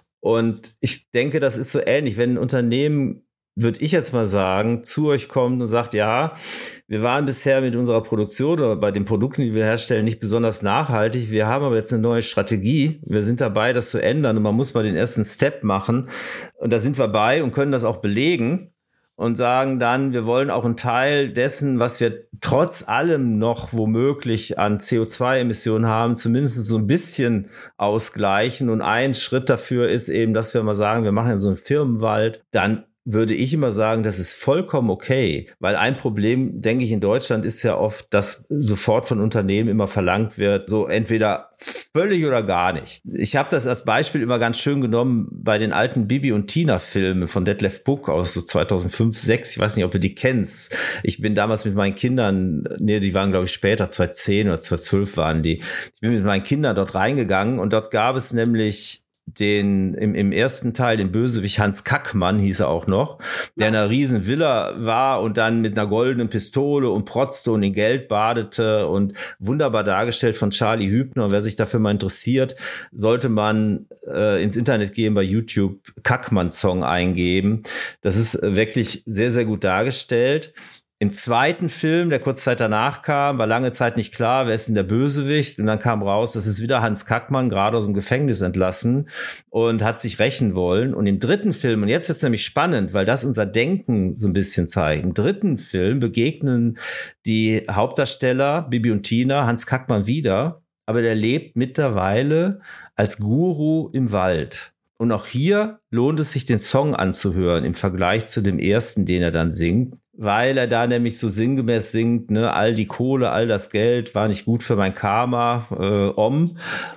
Und ich denke, das ist so ähnlich, wenn ein Unternehmen, würde ich jetzt mal sagen, zu euch kommt und sagt, ja, wir waren bisher mit unserer Produktion oder bei den Produkten, die wir herstellen, nicht besonders nachhaltig. Wir haben aber jetzt eine neue Strategie. Wir sind dabei, das zu ändern und man muss mal den ersten Step machen. Und da sind wir bei und können das auch belegen. Und sagen dann, wir wollen auch einen Teil dessen, was wir trotz allem noch womöglich an C O zwei Emissionen haben, zumindest so ein bisschen ausgleichen. Und ein Schritt dafür ist eben, dass wir mal sagen, wir machen ja so einen Firmenwald, dann würde ich immer sagen, das ist vollkommen okay, weil ein Problem, denke ich, in Deutschland ist ja oft, dass sofort von Unternehmen immer verlangt wird, so entweder völlig oder gar nicht. Ich habe das als Beispiel immer ganz schön genommen bei den alten Bibi und Tina Filmen von Detlef Buck aus so zweitausendfünf, sechs, ich weiß nicht, ob du die kennst. Ich bin damals mit meinen Kindern, nee, die waren glaube ich später, zweitausendzehn oder zweitausendzwölf waren die. Ich bin mit meinen Kindern dort reingegangen und dort gab es nämlich den im, im ersten Teil, den Bösewicht Hans Kackmann hieß er auch noch, der in einer riesen Villa war und dann mit einer goldenen Pistole und protzte und in Geld badete und wunderbar dargestellt von Charlie Hübner. Und wer sich dafür mal interessiert, sollte man äh, ins Internet gehen, bei YouTube Kackmann-Song eingeben. Das ist wirklich sehr, sehr gut dargestellt. Im zweiten Film, der kurz Zeit danach kam, war lange Zeit nicht klar, wer ist denn der Bösewicht? Und dann kam raus, das ist wieder Hans Kackmann, gerade aus dem Gefängnis entlassen und hat sich rächen wollen. Und im dritten Film, und jetzt wird es nämlich spannend, weil das unser Denken so ein bisschen zeigt, im dritten Film begegnen die Hauptdarsteller, Bibi und Tina, Hans Kackmann wieder, aber der lebt mittlerweile als Guru im Wald. Und auch hier lohnt es sich, den Song anzuhören im Vergleich zu dem ersten, den er dann singt, weil er da nämlich so sinngemäß singt, ne, all die Kohle, all das Geld war nicht gut für mein Karma, äh, om.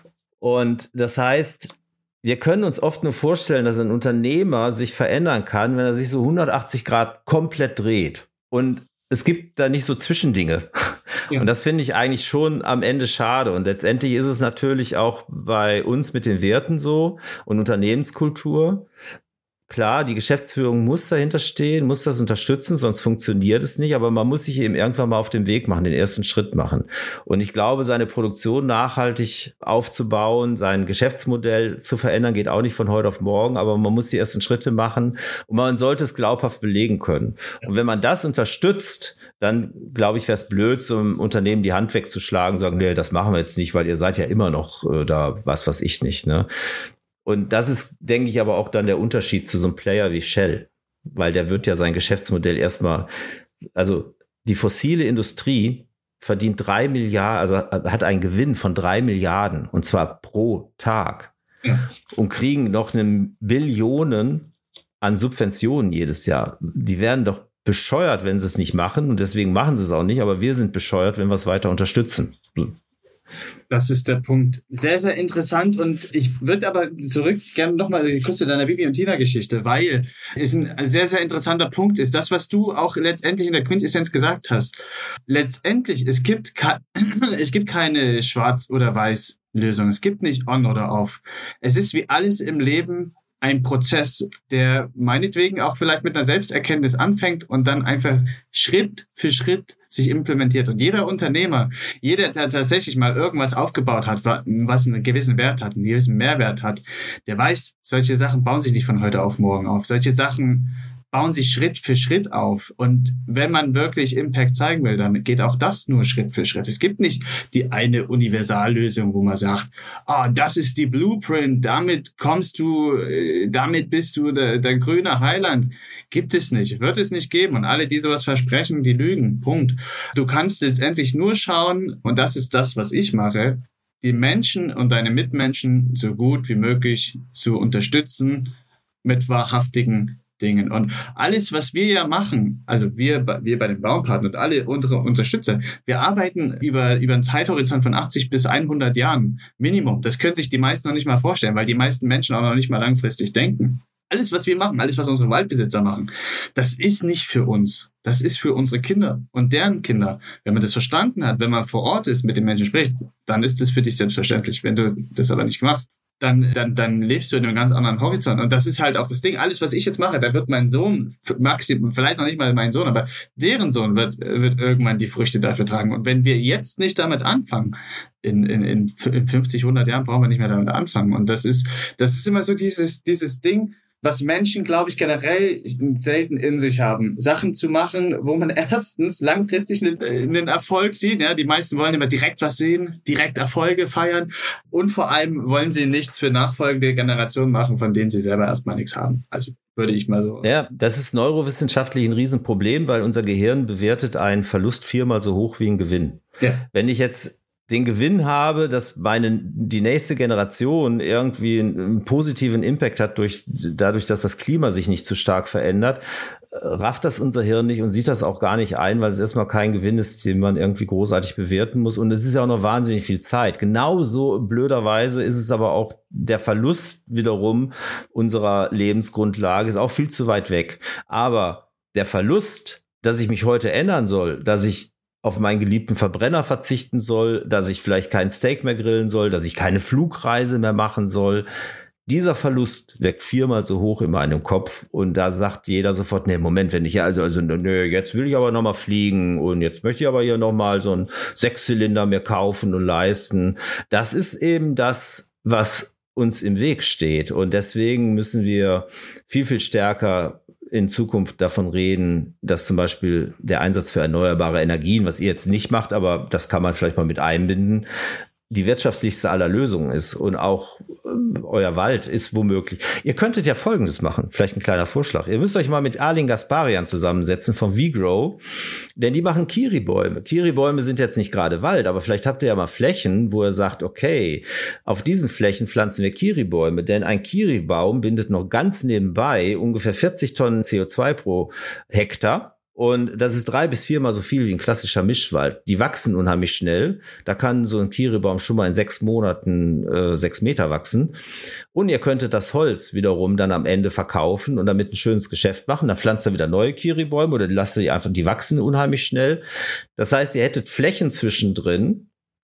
Und das heißt, wir können uns oft nur vorstellen, dass ein Unternehmer sich verändern kann, wenn er sich so hundertachtzig Grad komplett dreht. Und es gibt da nicht so Zwischendinge. Ja. Und das finde ich eigentlich schon am Ende schade. Und letztendlich ist es natürlich auch bei uns mit den Werten so und Unternehmenskultur. Klar, die Geschäftsführung muss dahinter stehen, muss das unterstützen, sonst funktioniert es nicht. Aber man muss sich eben irgendwann mal auf den Weg machen, den ersten Schritt machen. Und ich glaube, seine Produktion nachhaltig aufzubauen, sein Geschäftsmodell zu verändern, geht auch nicht von heute auf morgen. Aber man muss die ersten Schritte machen und man sollte es glaubhaft belegen können. Und wenn man das unterstützt, dann glaube ich, wäre es blöd, so einem Unternehmen die Hand wegzuschlagen, sagen, nee, das machen wir jetzt nicht, weil ihr seid ja immer noch äh, da, was weiß ich nicht, ne? Und das ist, denke ich, aber auch dann der Unterschied zu so einem Player wie Shell, weil der wird ja sein Geschäftsmodell erstmal, also die fossile Industrie verdient drei Milliarden, also hat einen Gewinn von drei Milliarden und zwar pro Tag ja. Und kriegen noch eine Billionen an Subventionen jedes Jahr. Die werden doch bescheuert, wenn sie es nicht machen und deswegen machen sie es auch nicht, aber wir sind bescheuert, wenn wir es weiter unterstützen. Das ist der Punkt. Sehr, sehr interessant und ich würde aber zurück gerne nochmal kurz zu deiner Bibi und Tina Geschichte, weil es ein sehr, sehr interessanter Punkt ist. Das, was du auch letztendlich in der Quintessenz gesagt hast. Letztendlich, es gibt, ke- es gibt keine Schwarz- oder Weiß-Lösung. Es gibt nicht on oder off. Es ist wie alles im Leben ein Prozess, der meinetwegen auch vielleicht mit einer Selbsterkenntnis anfängt und dann einfach Schritt für Schritt sich implementiert. Und jeder Unternehmer, jeder, der tatsächlich mal irgendwas aufgebaut hat, was einen gewissen Wert hat, einen gewissen Mehrwert hat, der weiß, solche Sachen bauen sich nicht von heute auf morgen auf. Solche Sachen bauen sich Schritt für Schritt auf. Und wenn man wirklich Impact zeigen will, dann geht auch das nur Schritt für Schritt. Es gibt nicht die eine Universallösung, wo man sagt, ah, oh, das ist die Blueprint, damit kommst du, damit bist du der, der grüne Heiland. Gibt es nicht, wird es nicht geben. Und alle, die sowas versprechen, die lügen. Punkt. Du kannst letztendlich nur schauen, und das ist das, was ich mache, die Menschen und deine Mitmenschen so gut wie möglich zu unterstützen mit wahrhaftigen Dingen. Und alles, was wir ja machen, also wir, wir bei den Baumpartnern und alle unsere Unterstützer, wir arbeiten über, über einen Zeithorizont von achtzig bis hundert Jahren Minimum. Das können sich die meisten noch nicht mal vorstellen, weil die meisten Menschen auch noch nicht mal langfristig denken. Alles, was wir machen, alles, was unsere Waldbesitzer machen, das ist nicht für uns. Das ist für unsere Kinder und deren Kinder. Wenn man das verstanden hat, wenn man vor Ort ist, mit den Menschen spricht, dann ist das für dich selbstverständlich. Wenn du das aber nicht machst, dann, dann, dann lebst du in einem ganz anderen Horizont. Und das ist halt auch das Ding. Alles, was ich jetzt mache, da wird mein Sohn, maximum, vielleicht noch nicht mal mein Sohn, aber deren Sohn wird, wird irgendwann die Früchte dafür tragen. Und wenn wir jetzt nicht damit anfangen, in, in, in fünfzig, hundert Jahren brauchen wir nicht mehr damit anfangen. Und das ist, das ist immer so dieses, dieses Ding, was Menschen, glaube ich, generell selten in sich haben. Sachen zu machen, wo man erstens langfristig einen, einen Erfolg sieht. Ja, die meisten wollen immer direkt was sehen, direkt Erfolge feiern. Und vor allem wollen sie nichts für nachfolgende Generationen machen, von denen sie selber erstmal nichts haben. Also würde ich mal so. Ja, das ist neurowissenschaftlich ein Riesenproblem, weil unser Gehirn bewertet einen Verlust viermal so hoch wie einen Gewinn. Ja. Wenn ich jetzt den Gewinn habe, dass meine, die nächste Generation irgendwie einen, einen positiven Impact hat durch, dadurch, dass das Klima sich nicht zu stark verändert, rafft das unser Hirn nicht und sieht das auch gar nicht ein, weil es erstmal kein Gewinn ist, den man irgendwie großartig bewerten muss. Und es ist ja auch noch wahnsinnig viel Zeit. Genauso blöderweise ist es aber auch der Verlust wiederum unserer Lebensgrundlage, ist auch viel zu weit weg. Aber der Verlust, dass ich mich heute ändern soll, dass ich auf meinen geliebten Verbrenner verzichten soll, dass ich vielleicht kein Steak mehr grillen soll, dass ich keine Flugreise mehr machen soll. Dieser Verlust wirkt viermal so hoch in meinem Kopf und da sagt jeder sofort, nee, Moment, wenn ich also, also, nee, jetzt will ich aber nochmal fliegen und jetzt möchte ich aber hier nochmal so einen Sechszylinder mir kaufen und leisten. Das ist eben das, was uns im Weg steht und deswegen müssen wir viel, viel stärker in Zukunft davon reden, dass zum Beispiel der Einsatz für erneuerbare Energien, was ihr jetzt nicht macht, aber das kann man vielleicht mal mit einbinden, die wirtschaftlichste aller Lösungen ist und auch äh, euer Wald ist womöglich. Ihr könntet ja Folgendes machen, vielleicht ein kleiner Vorschlag. Ihr müsst euch mal mit Arlin Gasparian zusammensetzen von V-Grow, denn die machen Kiribäume. Kiribäume sind jetzt nicht gerade Wald, aber vielleicht habt ihr ja mal Flächen, wo ihr sagt, okay, auf diesen Flächen pflanzen wir Kiribäume, denn ein Kiribaum bindet noch ganz nebenbei ungefähr vierzig Tonnen C O zwei pro Hektar. Und das ist drei bis viermal so viel wie ein klassischer Mischwald. Die wachsen unheimlich schnell. Da kann so ein Kiribaum schon mal in sechs Monaten äh, sechs Meter wachsen. Und ihr könntet das Holz wiederum dann am Ende verkaufen und damit ein schönes Geschäft machen. Dann pflanzt ihr wieder neue Kiribäume oder lasst ihr die einfach, die wachsen unheimlich schnell. Das heißt, ihr hättet Flächen zwischendrin,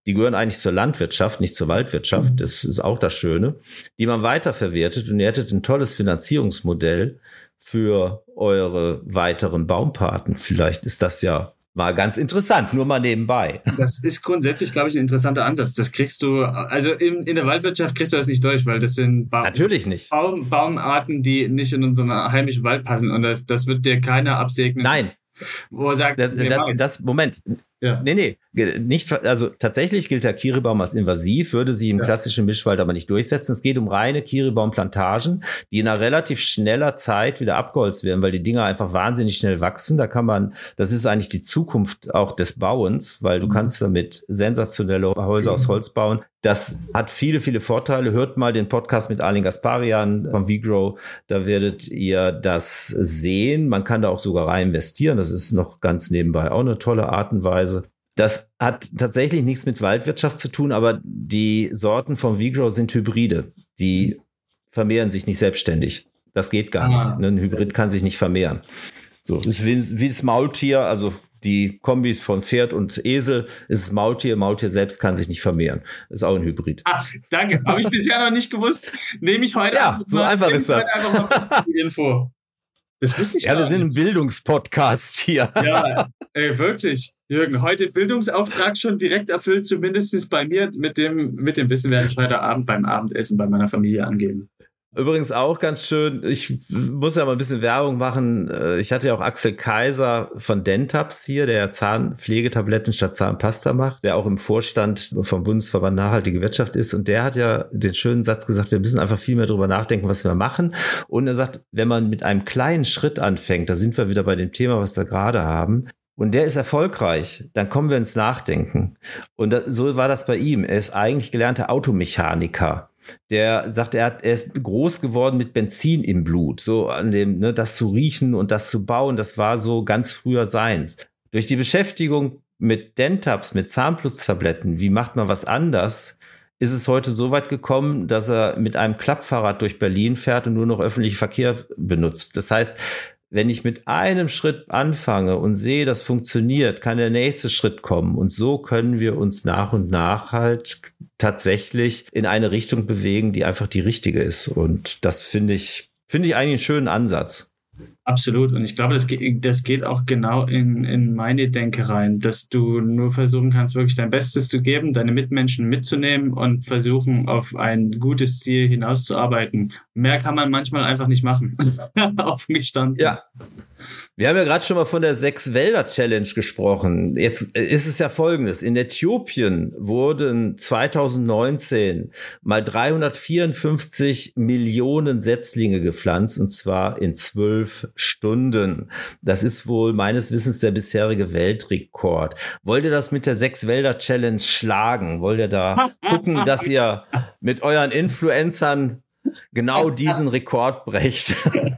die gehören eigentlich zur Landwirtschaft, nicht zur Waldwirtschaft, das ist auch das Schöne, die man weiterverwertet und ihr hättet ein tolles Finanzierungsmodell für eure weiteren Baumpaten. Vielleicht ist das ja mal ganz interessant, nur mal nebenbei. Das ist grundsätzlich, glaube ich, ein interessanter Ansatz. Das kriegst du, also in, in der Waldwirtschaft kriegst du das nicht durch, weil das sind ba- Natürlich nicht. Baum, Baumarten, die nicht in unseren heimischen Wald passen und das, das wird dir keiner absegnen. Nein. Wo er sagt, das, das, das Moment. Ja. Nee, nee, nicht, also tatsächlich gilt der Kiribaum als invasiv, würde sie im ja. klassischen Mischwald aber nicht durchsetzen. Es geht um reine Kiribaumplantagen, die in einer relativ schneller Zeit wieder abgeholzt werden, weil die Dinger einfach wahnsinnig schnell wachsen. Da kann man, das ist eigentlich die Zukunft auch des Bauens, weil du mhm. kannst damit sensationelle Häuser mhm. aus Holz bauen. Das hat viele, viele Vorteile. Hört mal den Podcast mit Arlene Gasparian von WeGrow, da werdet ihr das sehen. Man kann da auch sogar rein investieren. Das ist noch ganz nebenbei auch eine tolle Art und Weise. Das hat tatsächlich nichts mit Waldwirtschaft zu tun, aber die Sorten von WeGrow sind Hybride. Die vermehren sich nicht selbstständig. Das geht gar ah. nicht. Ein Hybrid kann sich nicht vermehren. So, das ist wie, wie das Maultier, also die Kombis von Pferd und Esel ist das Maultier. Maultier selbst kann sich nicht vermehren. Das ist auch ein Hybrid. Ah, danke. Habe ich bisher noch nicht gewusst. Nehme ich heute ja, so einfach ist das. Einfach mal die Info. Das wusste ich ja, wir sind ein Bildungspodcast hier. Ja, ey, wirklich. Jürgen, heute Bildungsauftrag schon direkt erfüllt, zumindest bei mir. Mit dem, mit dem Wissen werde ich heute Abend beim Abendessen bei meiner Familie angeben. Übrigens auch ganz schön, ich muss ja mal ein bisschen Werbung machen. Ich hatte ja auch Axel Kaiser von Dentaps hier, der Zahnpflegetabletten statt Zahnpasta macht, der auch im Vorstand vom Bundesverband Nachhaltige Wirtschaft ist. Und der hat ja den schönen Satz gesagt, wir müssen einfach viel mehr drüber nachdenken, was wir machen. Und er sagt, wenn man mit einem kleinen Schritt anfängt, da sind wir wieder bei dem Thema, was wir gerade haben, und der ist erfolgreich, dann kommen wir ins Nachdenken. Und das, so war das bei ihm. Er ist eigentlich gelernter Automechaniker. Der sagt, er, hat, er ist groß geworden mit Benzin im Blut, so an dem, ne, das zu riechen und das zu bauen, das war so ganz früher seins. Durch die Beschäftigung mit Dentaps, mit Zahnputztabletten, wie macht man was anders, ist es heute so weit gekommen, dass er mit einem Klappfahrrad durch Berlin fährt und nur noch öffentlichen Verkehr benutzt. Das heißt, wenn ich mit einem Schritt anfange und sehe, das funktioniert, kann der nächste Schritt kommen. Und so können wir uns nach und nach halt tatsächlich in eine Richtung bewegen, die einfach die richtige ist. Und das finde ich, finde ich eigentlich einen schönen Ansatz. Absolut. Und ich glaube, das geht, das geht auch genau in, in meine Denke rein, dass du nur versuchen kannst, wirklich dein Bestes zu geben, deine Mitmenschen mitzunehmen und versuchen, auf ein gutes Ziel hinauszuarbeiten. Mehr kann man manchmal einfach nicht machen. Offen gestanden. Ja. Wir haben ja gerade schon mal von der Sechs-Wälder-Challenge gesprochen. Jetzt ist es ja Folgendes. In Äthiopien wurden zwanzig neunzehn mal dreihundertvierundfünfzig Millionen Setzlinge gepflanzt, und zwar in zwölf Stunden. Das ist wohl meines Wissens der bisherige Weltrekord. Wollt ihr das mit der Sechs-Wälder-Challenge schlagen? Wollt ihr da gucken, dass ihr mit euren Influencern genau diesen Rekord brecht?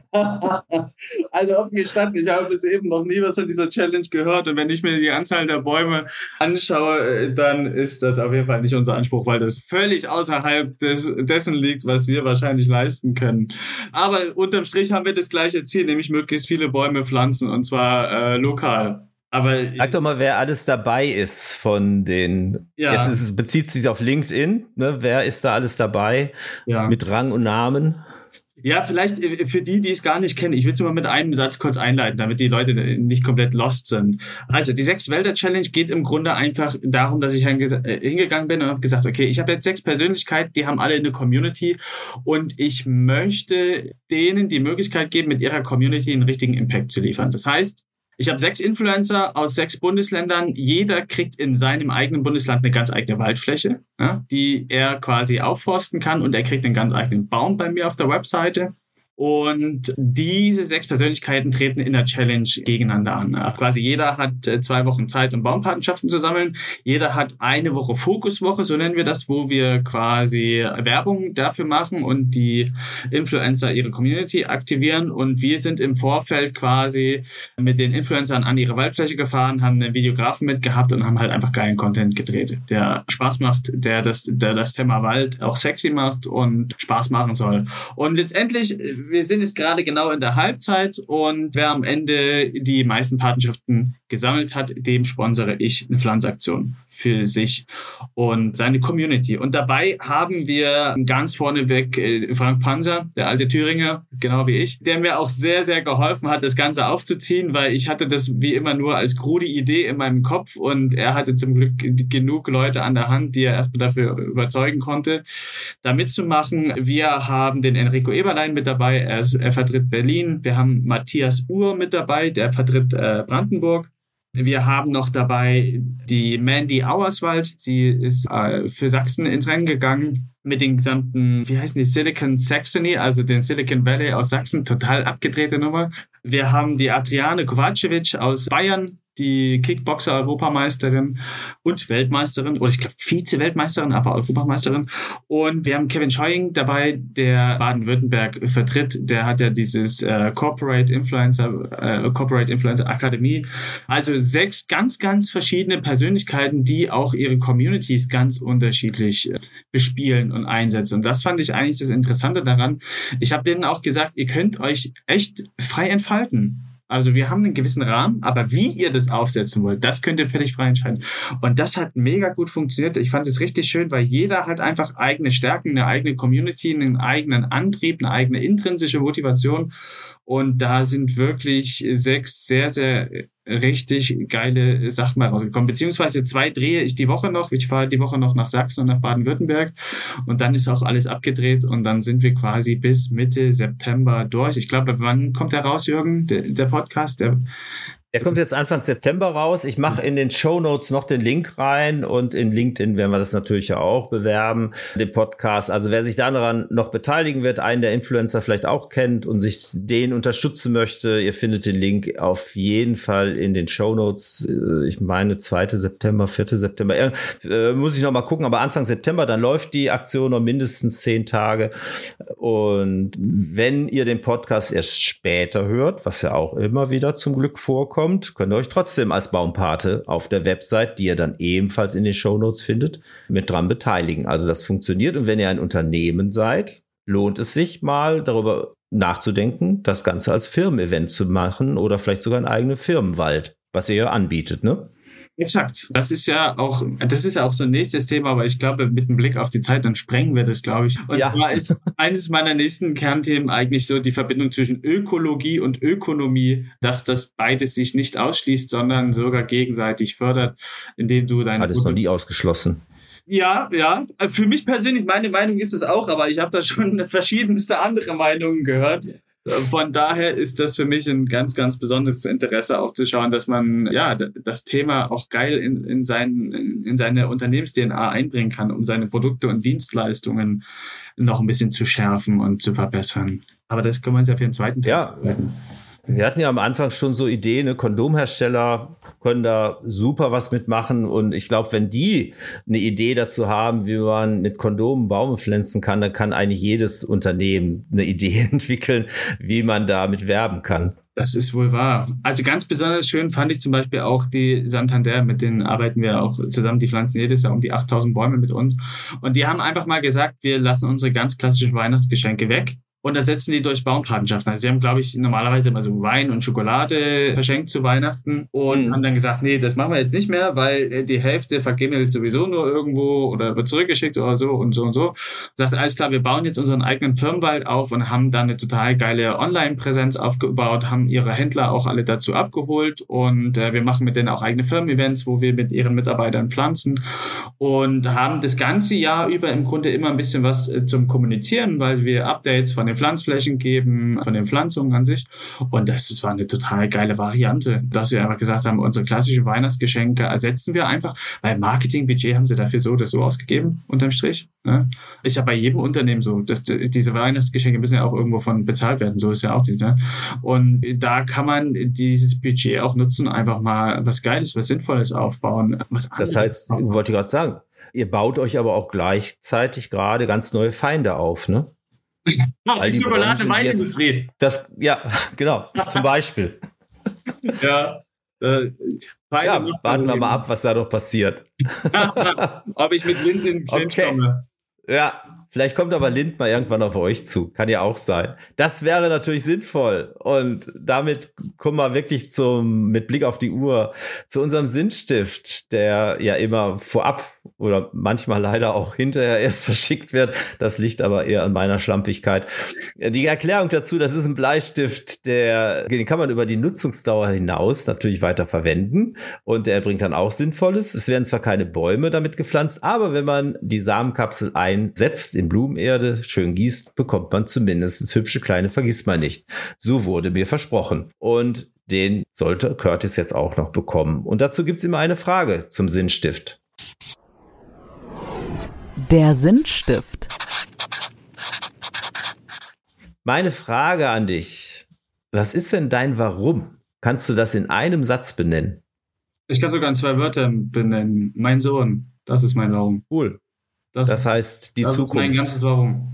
Also offen gestanden, ich habe bis eben noch nie was von dieser Challenge gehört, und wenn ich mir die Anzahl der Bäume anschaue, dann ist das auf jeden Fall nicht unser Anspruch, weil das völlig außerhalb des, dessen liegt, was wir wahrscheinlich leisten können. Aber unterm Strich haben wir das gleiche Ziel, nämlich möglichst viele Bäume pflanzen, und zwar äh, lokal. Aber sag doch mal, wer alles dabei ist von den, ja. Jetzt ist es, bezieht sich auf LinkedIn, ne? Wer ist da alles dabei? Ja. Mit Rang und Namen? Ja, vielleicht für die, die es gar nicht kennen, ich will es nur mal mit einem Satz kurz einleiten, damit die Leute nicht komplett lost sind. Also die Sechs-Wälder-Challenge geht im Grunde einfach darum, dass ich hingegangen bin und habe gesagt, okay, ich habe jetzt sechs Persönlichkeiten, die haben alle eine Community, und ich möchte denen die Möglichkeit geben, mit ihrer Community einen richtigen Impact zu liefern. Das heißt, ich habe sechs Influencer aus sechs Bundesländern. Jeder kriegt in seinem eigenen Bundesland eine ganz eigene Waldfläche, ja, die er quasi aufforsten kann, und er kriegt einen ganz eigenen Baum bei mir auf der Webseite. Und diese sechs Persönlichkeiten treten in der Challenge gegeneinander an. Quasi jeder hat zwei Wochen Zeit, um Baumpatenschaften zu sammeln. Jeder hat eine Woche Fokuswoche, so nennen wir das, wo wir quasi Werbung dafür machen und die Influencer ihre Community aktivieren. Und wir sind im Vorfeld quasi mit den Influencern an ihre Waldfläche gefahren, haben einen Videografen mitgehabt und haben halt einfach geilen Content gedreht, der Spaß macht, der das, der das Thema Wald auch sexy macht und Spaß machen soll. Und letztendlich, wir sind jetzt gerade genau in der Halbzeit, und wer am Ende die meisten Patenschaften gesammelt hat, dem sponsere ich eine Pflanzaktion für sich und seine Community. Und dabei haben wir ganz vorneweg äh, Frank Panzer, der alte Thüringer, genau wie ich, der mir auch sehr, sehr geholfen hat, das Ganze aufzuziehen, weil ich hatte das wie immer nur als krude Idee in meinem Kopf und er hatte zum Glück genug Leute an der Hand, die er erstmal dafür überzeugen konnte, da mitzumachen. Wir haben den Enrico Eberlein mit dabei, er, ist, er vertritt Berlin. Wir haben Matthias Uhr mit dabei, der vertritt äh, Brandenburg. Wir haben noch dabei die Mandy Auerswald. Sie ist äh, für Sachsen ins Rennen gegangen mit den gesamten, wie heißen die, Silicon Saxony, also den Silicon Valley aus Sachsen. Total abgedrehte Nummer. Wir haben die Adriane Kovacevic aus Bayern, die Kickboxer-Europameisterin und Weltmeisterin, oder ich glaube Vize-Weltmeisterin, aber Europameisterin. Und wir haben Kevin Scheuing dabei, der Baden-Württemberg vertritt. Der hat ja dieses äh, Corporate Influencer, äh, Corporate Influencer Akademie. Also sechs ganz, ganz verschiedene Persönlichkeiten, die auch ihre Communities ganz unterschiedlich äh, bespielen und einsetzen. Und das fand ich eigentlich das Interessante daran. Ich habe denen auch gesagt, ihr könnt euch echt frei entfalten. Also wir haben einen gewissen Rahmen, aber wie ihr das aufsetzen wollt, das könnt ihr völlig frei entscheiden. Und das hat mega gut funktioniert. Ich fand es richtig schön, weil jeder hat einfach eigene Stärken, eine eigene Community, einen eigenen Antrieb, eine eigene intrinsische Motivation. Und da sind wirklich sechs sehr, sehr richtig geile Sachen mal rausgekommen. Beziehungsweise zwei drehe ich die Woche noch. Ich fahre die Woche noch nach Sachsen und nach Baden-Württemberg. Und dann ist auch alles abgedreht. Und dann sind wir quasi bis Mitte September durch. Ich glaube, wann kommt der raus, Jürgen, der, der Podcast? Der Der kommt jetzt Anfang September raus. Ich mache in den Shownotes noch den Link rein und in LinkedIn werden wir das natürlich auch bewerben, den Podcast. Also wer sich daran noch beteiligen wird, einen der Influencer vielleicht auch kennt und sich den unterstützen möchte, ihr findet den Link auf jeden Fall in den Shownotes. Ich meine zweiten September, vierten September. Äh, muss ich noch mal gucken, aber Anfang September, dann läuft die Aktion noch mindestens zehn Tage. Und wenn ihr den Podcast erst später hört, was ja auch immer wieder zum Glück vorkommt, könnt ihr euch trotzdem als Baumpate auf der Website, die ihr dann ebenfalls in den Shownotes findet, mit dran beteiligen. Also das funktioniert. Und wenn ihr ein Unternehmen seid, lohnt es sich mal darüber nachzudenken, das Ganze als Firmen-Event zu machen oder vielleicht sogar einen eigenen Firmenwald, was ihr ja anbietet, ne? Exakt. Das ist ja auch, das ist ja auch so ein nächstes Thema, aber ich glaube, mit dem Blick auf die Zeit, dann sprengen wir das, glaube ich. Und ja. zwar ist eines meiner nächsten Kernthemen eigentlich so die Verbindung zwischen Ökologie und Ökonomie, dass das beides sich nicht ausschließt, sondern sogar gegenseitig fördert, indem du deine... Hat es noch nie ausgeschlossen. Ja, ja. Für mich persönlich, meine Meinung ist es auch, aber ich habe da schon verschiedenste andere Meinungen gehört. Von daher ist das für mich ein ganz, ganz besonderes Interesse, auch zu schauen, dass man ja das Thema auch geil in, in, sein, in seine Unternehmens-D N A einbringen kann, um seine Produkte und Dienstleistungen noch ein bisschen zu schärfen und zu verbessern. Aber das können wir uns ja für den zweiten Teil ja. Machen. Wir hatten ja am Anfang schon so Ideen, ne? Kondomhersteller können da super was mitmachen und ich glaube, wenn die eine Idee dazu haben, wie man mit Kondomen Bäume pflanzen kann, dann kann eigentlich jedes Unternehmen eine Idee entwickeln, wie man damit werben kann. Das ist wohl wahr. Also ganz besonders schön fand ich zum Beispiel auch die Santander, mit denen arbeiten wir auch zusammen, die pflanzen jedes Jahr um die achttausend Bäume mit uns und die haben einfach mal gesagt, wir lassen unsere ganz klassischen Weihnachtsgeschenke weg. Und das setzen die durch Baumpatenschaften. Also sie haben, glaube ich, normalerweise immer so Wein und Schokolade verschenkt zu Weihnachten und mhm. haben dann gesagt, nee, das machen wir jetzt nicht mehr, weil die Hälfte vergimmelt sowieso nur irgendwo oder wird zurückgeschickt oder so und so und so. Sagt, alles klar, wir bauen jetzt unseren eigenen Firmenwald auf und haben dann eine total geile Online-Präsenz aufgebaut, haben ihre Händler auch alle dazu abgeholt und äh, wir machen mit denen auch eigene Firmen-Events, wo wir mit ihren Mitarbeitern pflanzen und haben das ganze Jahr über im Grunde immer ein bisschen was äh, zum Kommunizieren, weil wir Updates von den Pflanzflächen geben, von den Pflanzungen an sich. Und das, das war eine total geile Variante, dass sie einfach gesagt haben, unsere klassischen Weihnachtsgeschenke ersetzen wir einfach, weil Marketingbudget haben sie dafür so oder so ausgegeben, unterm Strich. Ne? Ist ja bei jedem Unternehmen so. Dass diese Weihnachtsgeschenke müssen ja auch irgendwo von bezahlt werden, so ist ja auch nicht. Ne? Und da kann man dieses Budget auch nutzen, einfach mal was Geiles, was Sinnvolles aufbauen. Was das heißt, aufbauen. Wollte ich gerade sagen, ihr baut euch aber auch gleichzeitig gerade ganz neue Feinde auf, ne? Ah, die, die Schokolade-Weinindustrie. Das, ja, genau, zum Beispiel. Ja, äh, ja warten wir mal ab, was da noch passiert. Ob ich mit Wind in den Clinch okay. komme. Ja, Vielleicht kommt aber Lind mal irgendwann auf euch zu. Kann ja auch sein. Das wäre natürlich sinnvoll. Und damit kommen wir wirklich zum, mit Blick auf die Uhr, zu unserem Sinnstift, der ja immer vorab oder manchmal leider auch hinterher erst verschickt wird. Das liegt aber eher an meiner Schlampigkeit. Die Erklärung dazu, das ist ein Bleistift, der, den kann man über die Nutzungsdauer hinaus natürlich weiter verwenden. Und der bringt dann auch Sinnvolles. Es werden zwar keine Bäume damit gepflanzt, aber wenn man die Samenkapsel einsetzt in Blumenerde, schön gießt, bekommt man zumindest hübsche kleine Vergissmeinnicht. So wurde mir versprochen. Und den sollte Curtis jetzt auch noch bekommen. Und dazu gibt's immer eine Frage zum Sinnstift. Der Sinnstift. Meine Frage an dich. Was ist denn dein Warum? Kannst du das in einem Satz benennen? Ich kann sogar in zwei Wörtern benennen. Mein Sohn. Das ist mein Warum. Cool. Das, das heißt, die das Zukunft. Das ist mein ganzes Warum.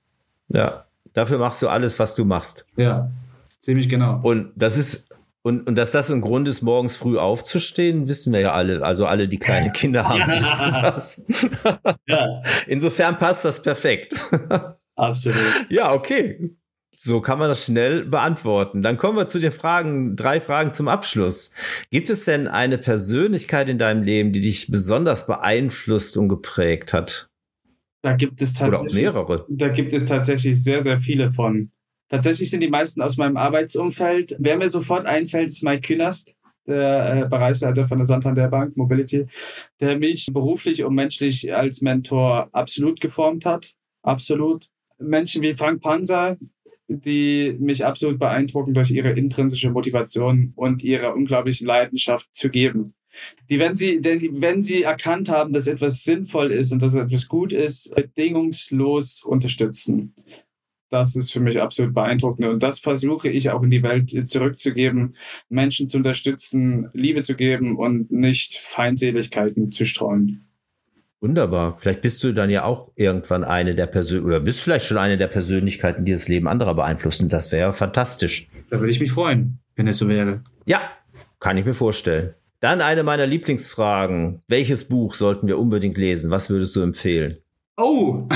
Ja, dafür machst du alles, was du machst. Ja, ziemlich genau. Und das ist, und, und dass das ein Grund ist, morgens früh aufzustehen, wissen wir ja alle. Also alle, die kleine Kinder haben, wissen das. Ja. Insofern passt das perfekt. Absolut. Ja, okay. So kann man das schnell beantworten. Dann kommen wir zu den Fragen, drei Fragen zum Abschluss. Gibt es denn eine Persönlichkeit in deinem Leben, die dich besonders beeinflusst und geprägt hat? Da gibt es tatsächlich, Oder auch mehrere. Da gibt es tatsächlich sehr, sehr viele von. Tatsächlich sind die meisten aus meinem Arbeitsumfeld. Wer mir sofort einfällt, ist Mike Künast, der äh, Bereichsleiter von der Santander Bank Mobility, der mich beruflich und menschlich als Mentor absolut geformt hat. Absolut. Menschen wie Frank Panzer, die mich absolut beeindrucken durch ihre intrinsische Motivation und ihre unglaubliche Leidenschaft zu geben. Die, wenn sie, denn wenn sie erkannt haben, dass etwas sinnvoll ist und dass etwas gut ist, bedingungslos unterstützen. Das ist für mich absolut beeindruckend. Und das versuche ich auch in die Welt zurückzugeben, Menschen zu unterstützen, Liebe zu geben und nicht Feindseligkeiten zu streuen. Wunderbar. Vielleicht bist du dann ja auch irgendwann eine der Persönlichkeiten, oder bist vielleicht schon eine der Persönlichkeiten, die das Leben anderer beeinflussen. Das wäre fantastisch. Da würde ich mich freuen, wenn es so wäre. Ja, kann ich mir vorstellen. Dann eine meiner Lieblingsfragen. Welches Buch sollten wir unbedingt lesen? Was würdest du empfehlen? Oh,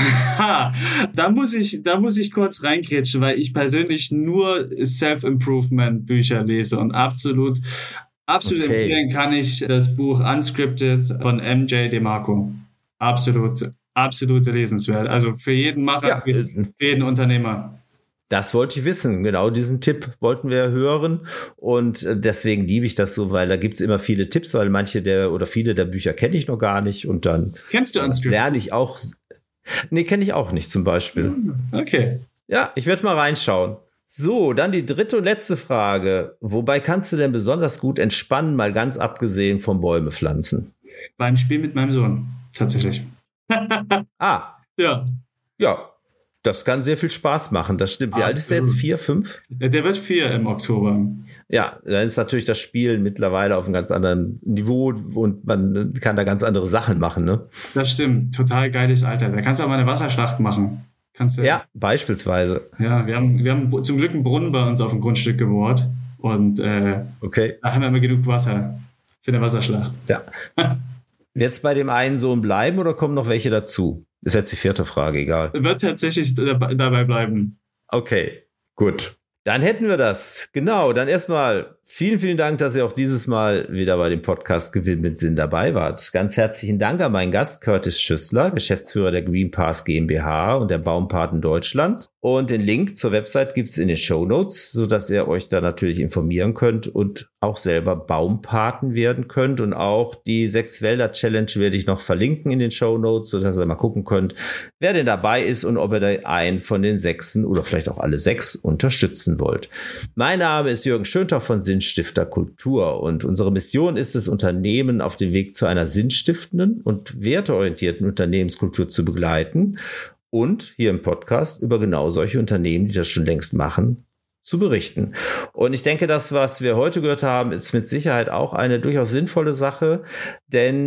da muss ich, da muss ich kurz reingrätschen, weil ich persönlich nur Self-Improvement-Bücher lese und absolut, absolut okay. empfehlen kann ich das Buch Unscripted von M J DeMarco. Absolut, absolut lesenswert. Also für jeden Macher, ja, für jeden Unternehmer. Das wollte ich wissen. Genau diesen Tipp wollten wir hören. Und deswegen liebe ich das so, weil da gibt's immer viele Tipps, weil manche der oder viele der Bücher kenne ich noch gar nicht. Und dann Kennst du Unscripted? Lerne ich auch. Nee, kenne ich auch nicht zum Beispiel. Okay. Ja, ich werde mal reinschauen. So, dann die dritte und letzte Frage. Wobei kannst du denn besonders gut entspannen, mal ganz abgesehen vom Bäume pflanzen? Beim Spiel mit meinem Sohn, tatsächlich. Ah. Ja. Ja, das kann sehr viel Spaß machen, das stimmt. Wie Absolut. Alt ist der jetzt? Vier, fünf? Der wird vier im Oktober. Ja, dann ist natürlich das Spielen mittlerweile auf einem ganz anderen Niveau und man kann da ganz andere Sachen machen, ne? Das stimmt, total geiles Alter. Da kannst du auch mal eine Wasserschlacht machen. Kannst du, ja, beispielsweise. Ja, wir haben, wir haben zum Glück einen Brunnen bei uns auf dem Grundstück gebohrt und äh, okay. Da haben wir immer genug Wasser für eine Wasserschlacht. Ja. Wird es bei dem einen Sohn bleiben oder kommen noch welche dazu? Ist jetzt die vierte Frage, egal. Wird tatsächlich dabei bleiben. Okay, gut. Dann hätten wir das. Genau, dann erstmal vielen, vielen Dank, dass ihr auch dieses Mal wieder bei dem Podcast Gewinn mit Sinn dabei wart. Ganz herzlichen Dank an meinen Gast Curtis Schüssler, Geschäftsführer der Green Pass GmbH und der Baumpaten Deutschlands. Und den Link zur Website gibt es in den Shownotes, sodass ihr euch da natürlich informieren könnt und auch selber Baumpaten werden könnt. Und auch die Sechs-Wälder-Challenge werde ich noch verlinken in den Shownotes, sodass ihr mal gucken könnt, wer denn dabei ist und ob ihr da einen von den Sechsen oder vielleicht auch alle sechs unterstützen wollt. Mein Name ist Jürgen Schöntoff von Sinnstifter Kultur und unsere Mission ist es, Unternehmen auf dem Weg zu einer sinnstiftenden und werteorientierten Unternehmenskultur zu begleiten und hier im Podcast über genau solche Unternehmen, die das schon längst machen, zu berichten. Und ich denke, das, was wir heute gehört haben, ist mit Sicherheit auch eine durchaus sinnvolle Sache, denn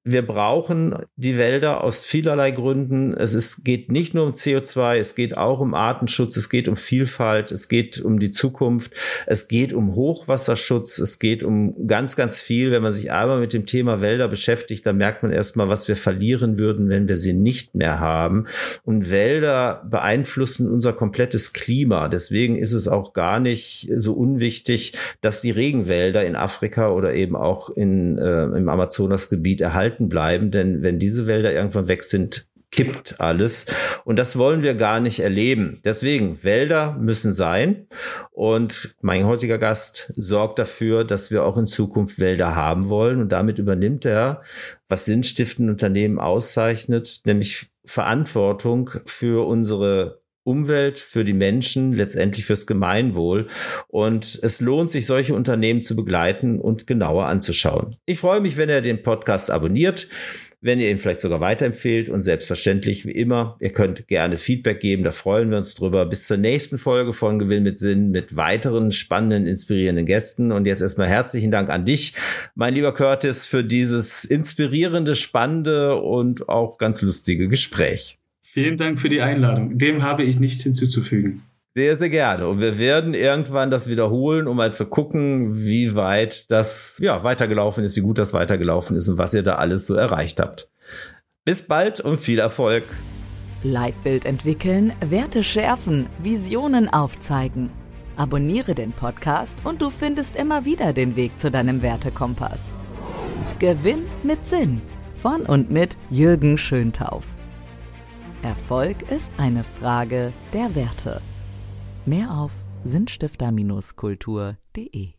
wir brauchen die Wälder aus vielerlei Gründen. Es ist, geht nicht nur um C O zwei, es geht auch um Artenschutz, es geht um Vielfalt, es geht um die Zukunft, es geht um Hochwasserschutz, es geht um ganz, ganz viel. Wenn man sich einmal mit dem Thema Wälder beschäftigt, dann merkt man erstmal, was wir verlieren würden, wenn wir sie nicht mehr haben. Und Wälder beeinflussen unser komplettes Klima. Deswegen ist es auch gar nicht so unwichtig, dass die Regenwälder in Afrika oder eben auch in, äh, im Amazonasgebiet erhalten bleiben, denn wenn diese Wälder irgendwann weg sind, kippt alles. Und das wollen wir gar nicht erleben. Deswegen, Wälder müssen sein. Und mein heutiger Gast sorgt dafür, dass wir auch in Zukunft Wälder haben wollen. Und damit übernimmt er, was sinnstiftende Unternehmen auszeichnet, nämlich Verantwortung für unsere Umwelt, für die Menschen, letztendlich fürs Gemeinwohl. Und es lohnt sich, solche Unternehmen zu begleiten und genauer anzuschauen. Ich freue mich, wenn ihr den Podcast abonniert, wenn ihr ihn vielleicht sogar weiterempfehlt und selbstverständlich, wie immer, ihr könnt gerne Feedback geben, da freuen wir uns drüber. Bis zur nächsten Folge von Gewinn mit Sinn mit weiteren spannenden, inspirierenden Gästen. Und jetzt erstmal herzlichen Dank an dich, mein lieber Curtis, für dieses inspirierende, spannende und auch ganz lustige Gespräch. Vielen Dank für die Einladung. Dem habe ich nichts hinzuzufügen. Sehr, sehr gerne. Und wir werden irgendwann das wiederholen, um mal zu gucken, wie weit das ja weitergelaufen ist, wie gut das weitergelaufen ist und was ihr da alles so erreicht habt. Bis bald und viel Erfolg. Leitbild entwickeln, Werte schärfen, Visionen aufzeigen. Abonniere den Podcast und du findest immer wieder den Weg zu deinem Wertekompass. Gewinn mit Sinn. Von und mit Jürgen Schöntauf. Erfolg ist eine Frage der Werte. Mehr auf sinnstifter Kultur punkt de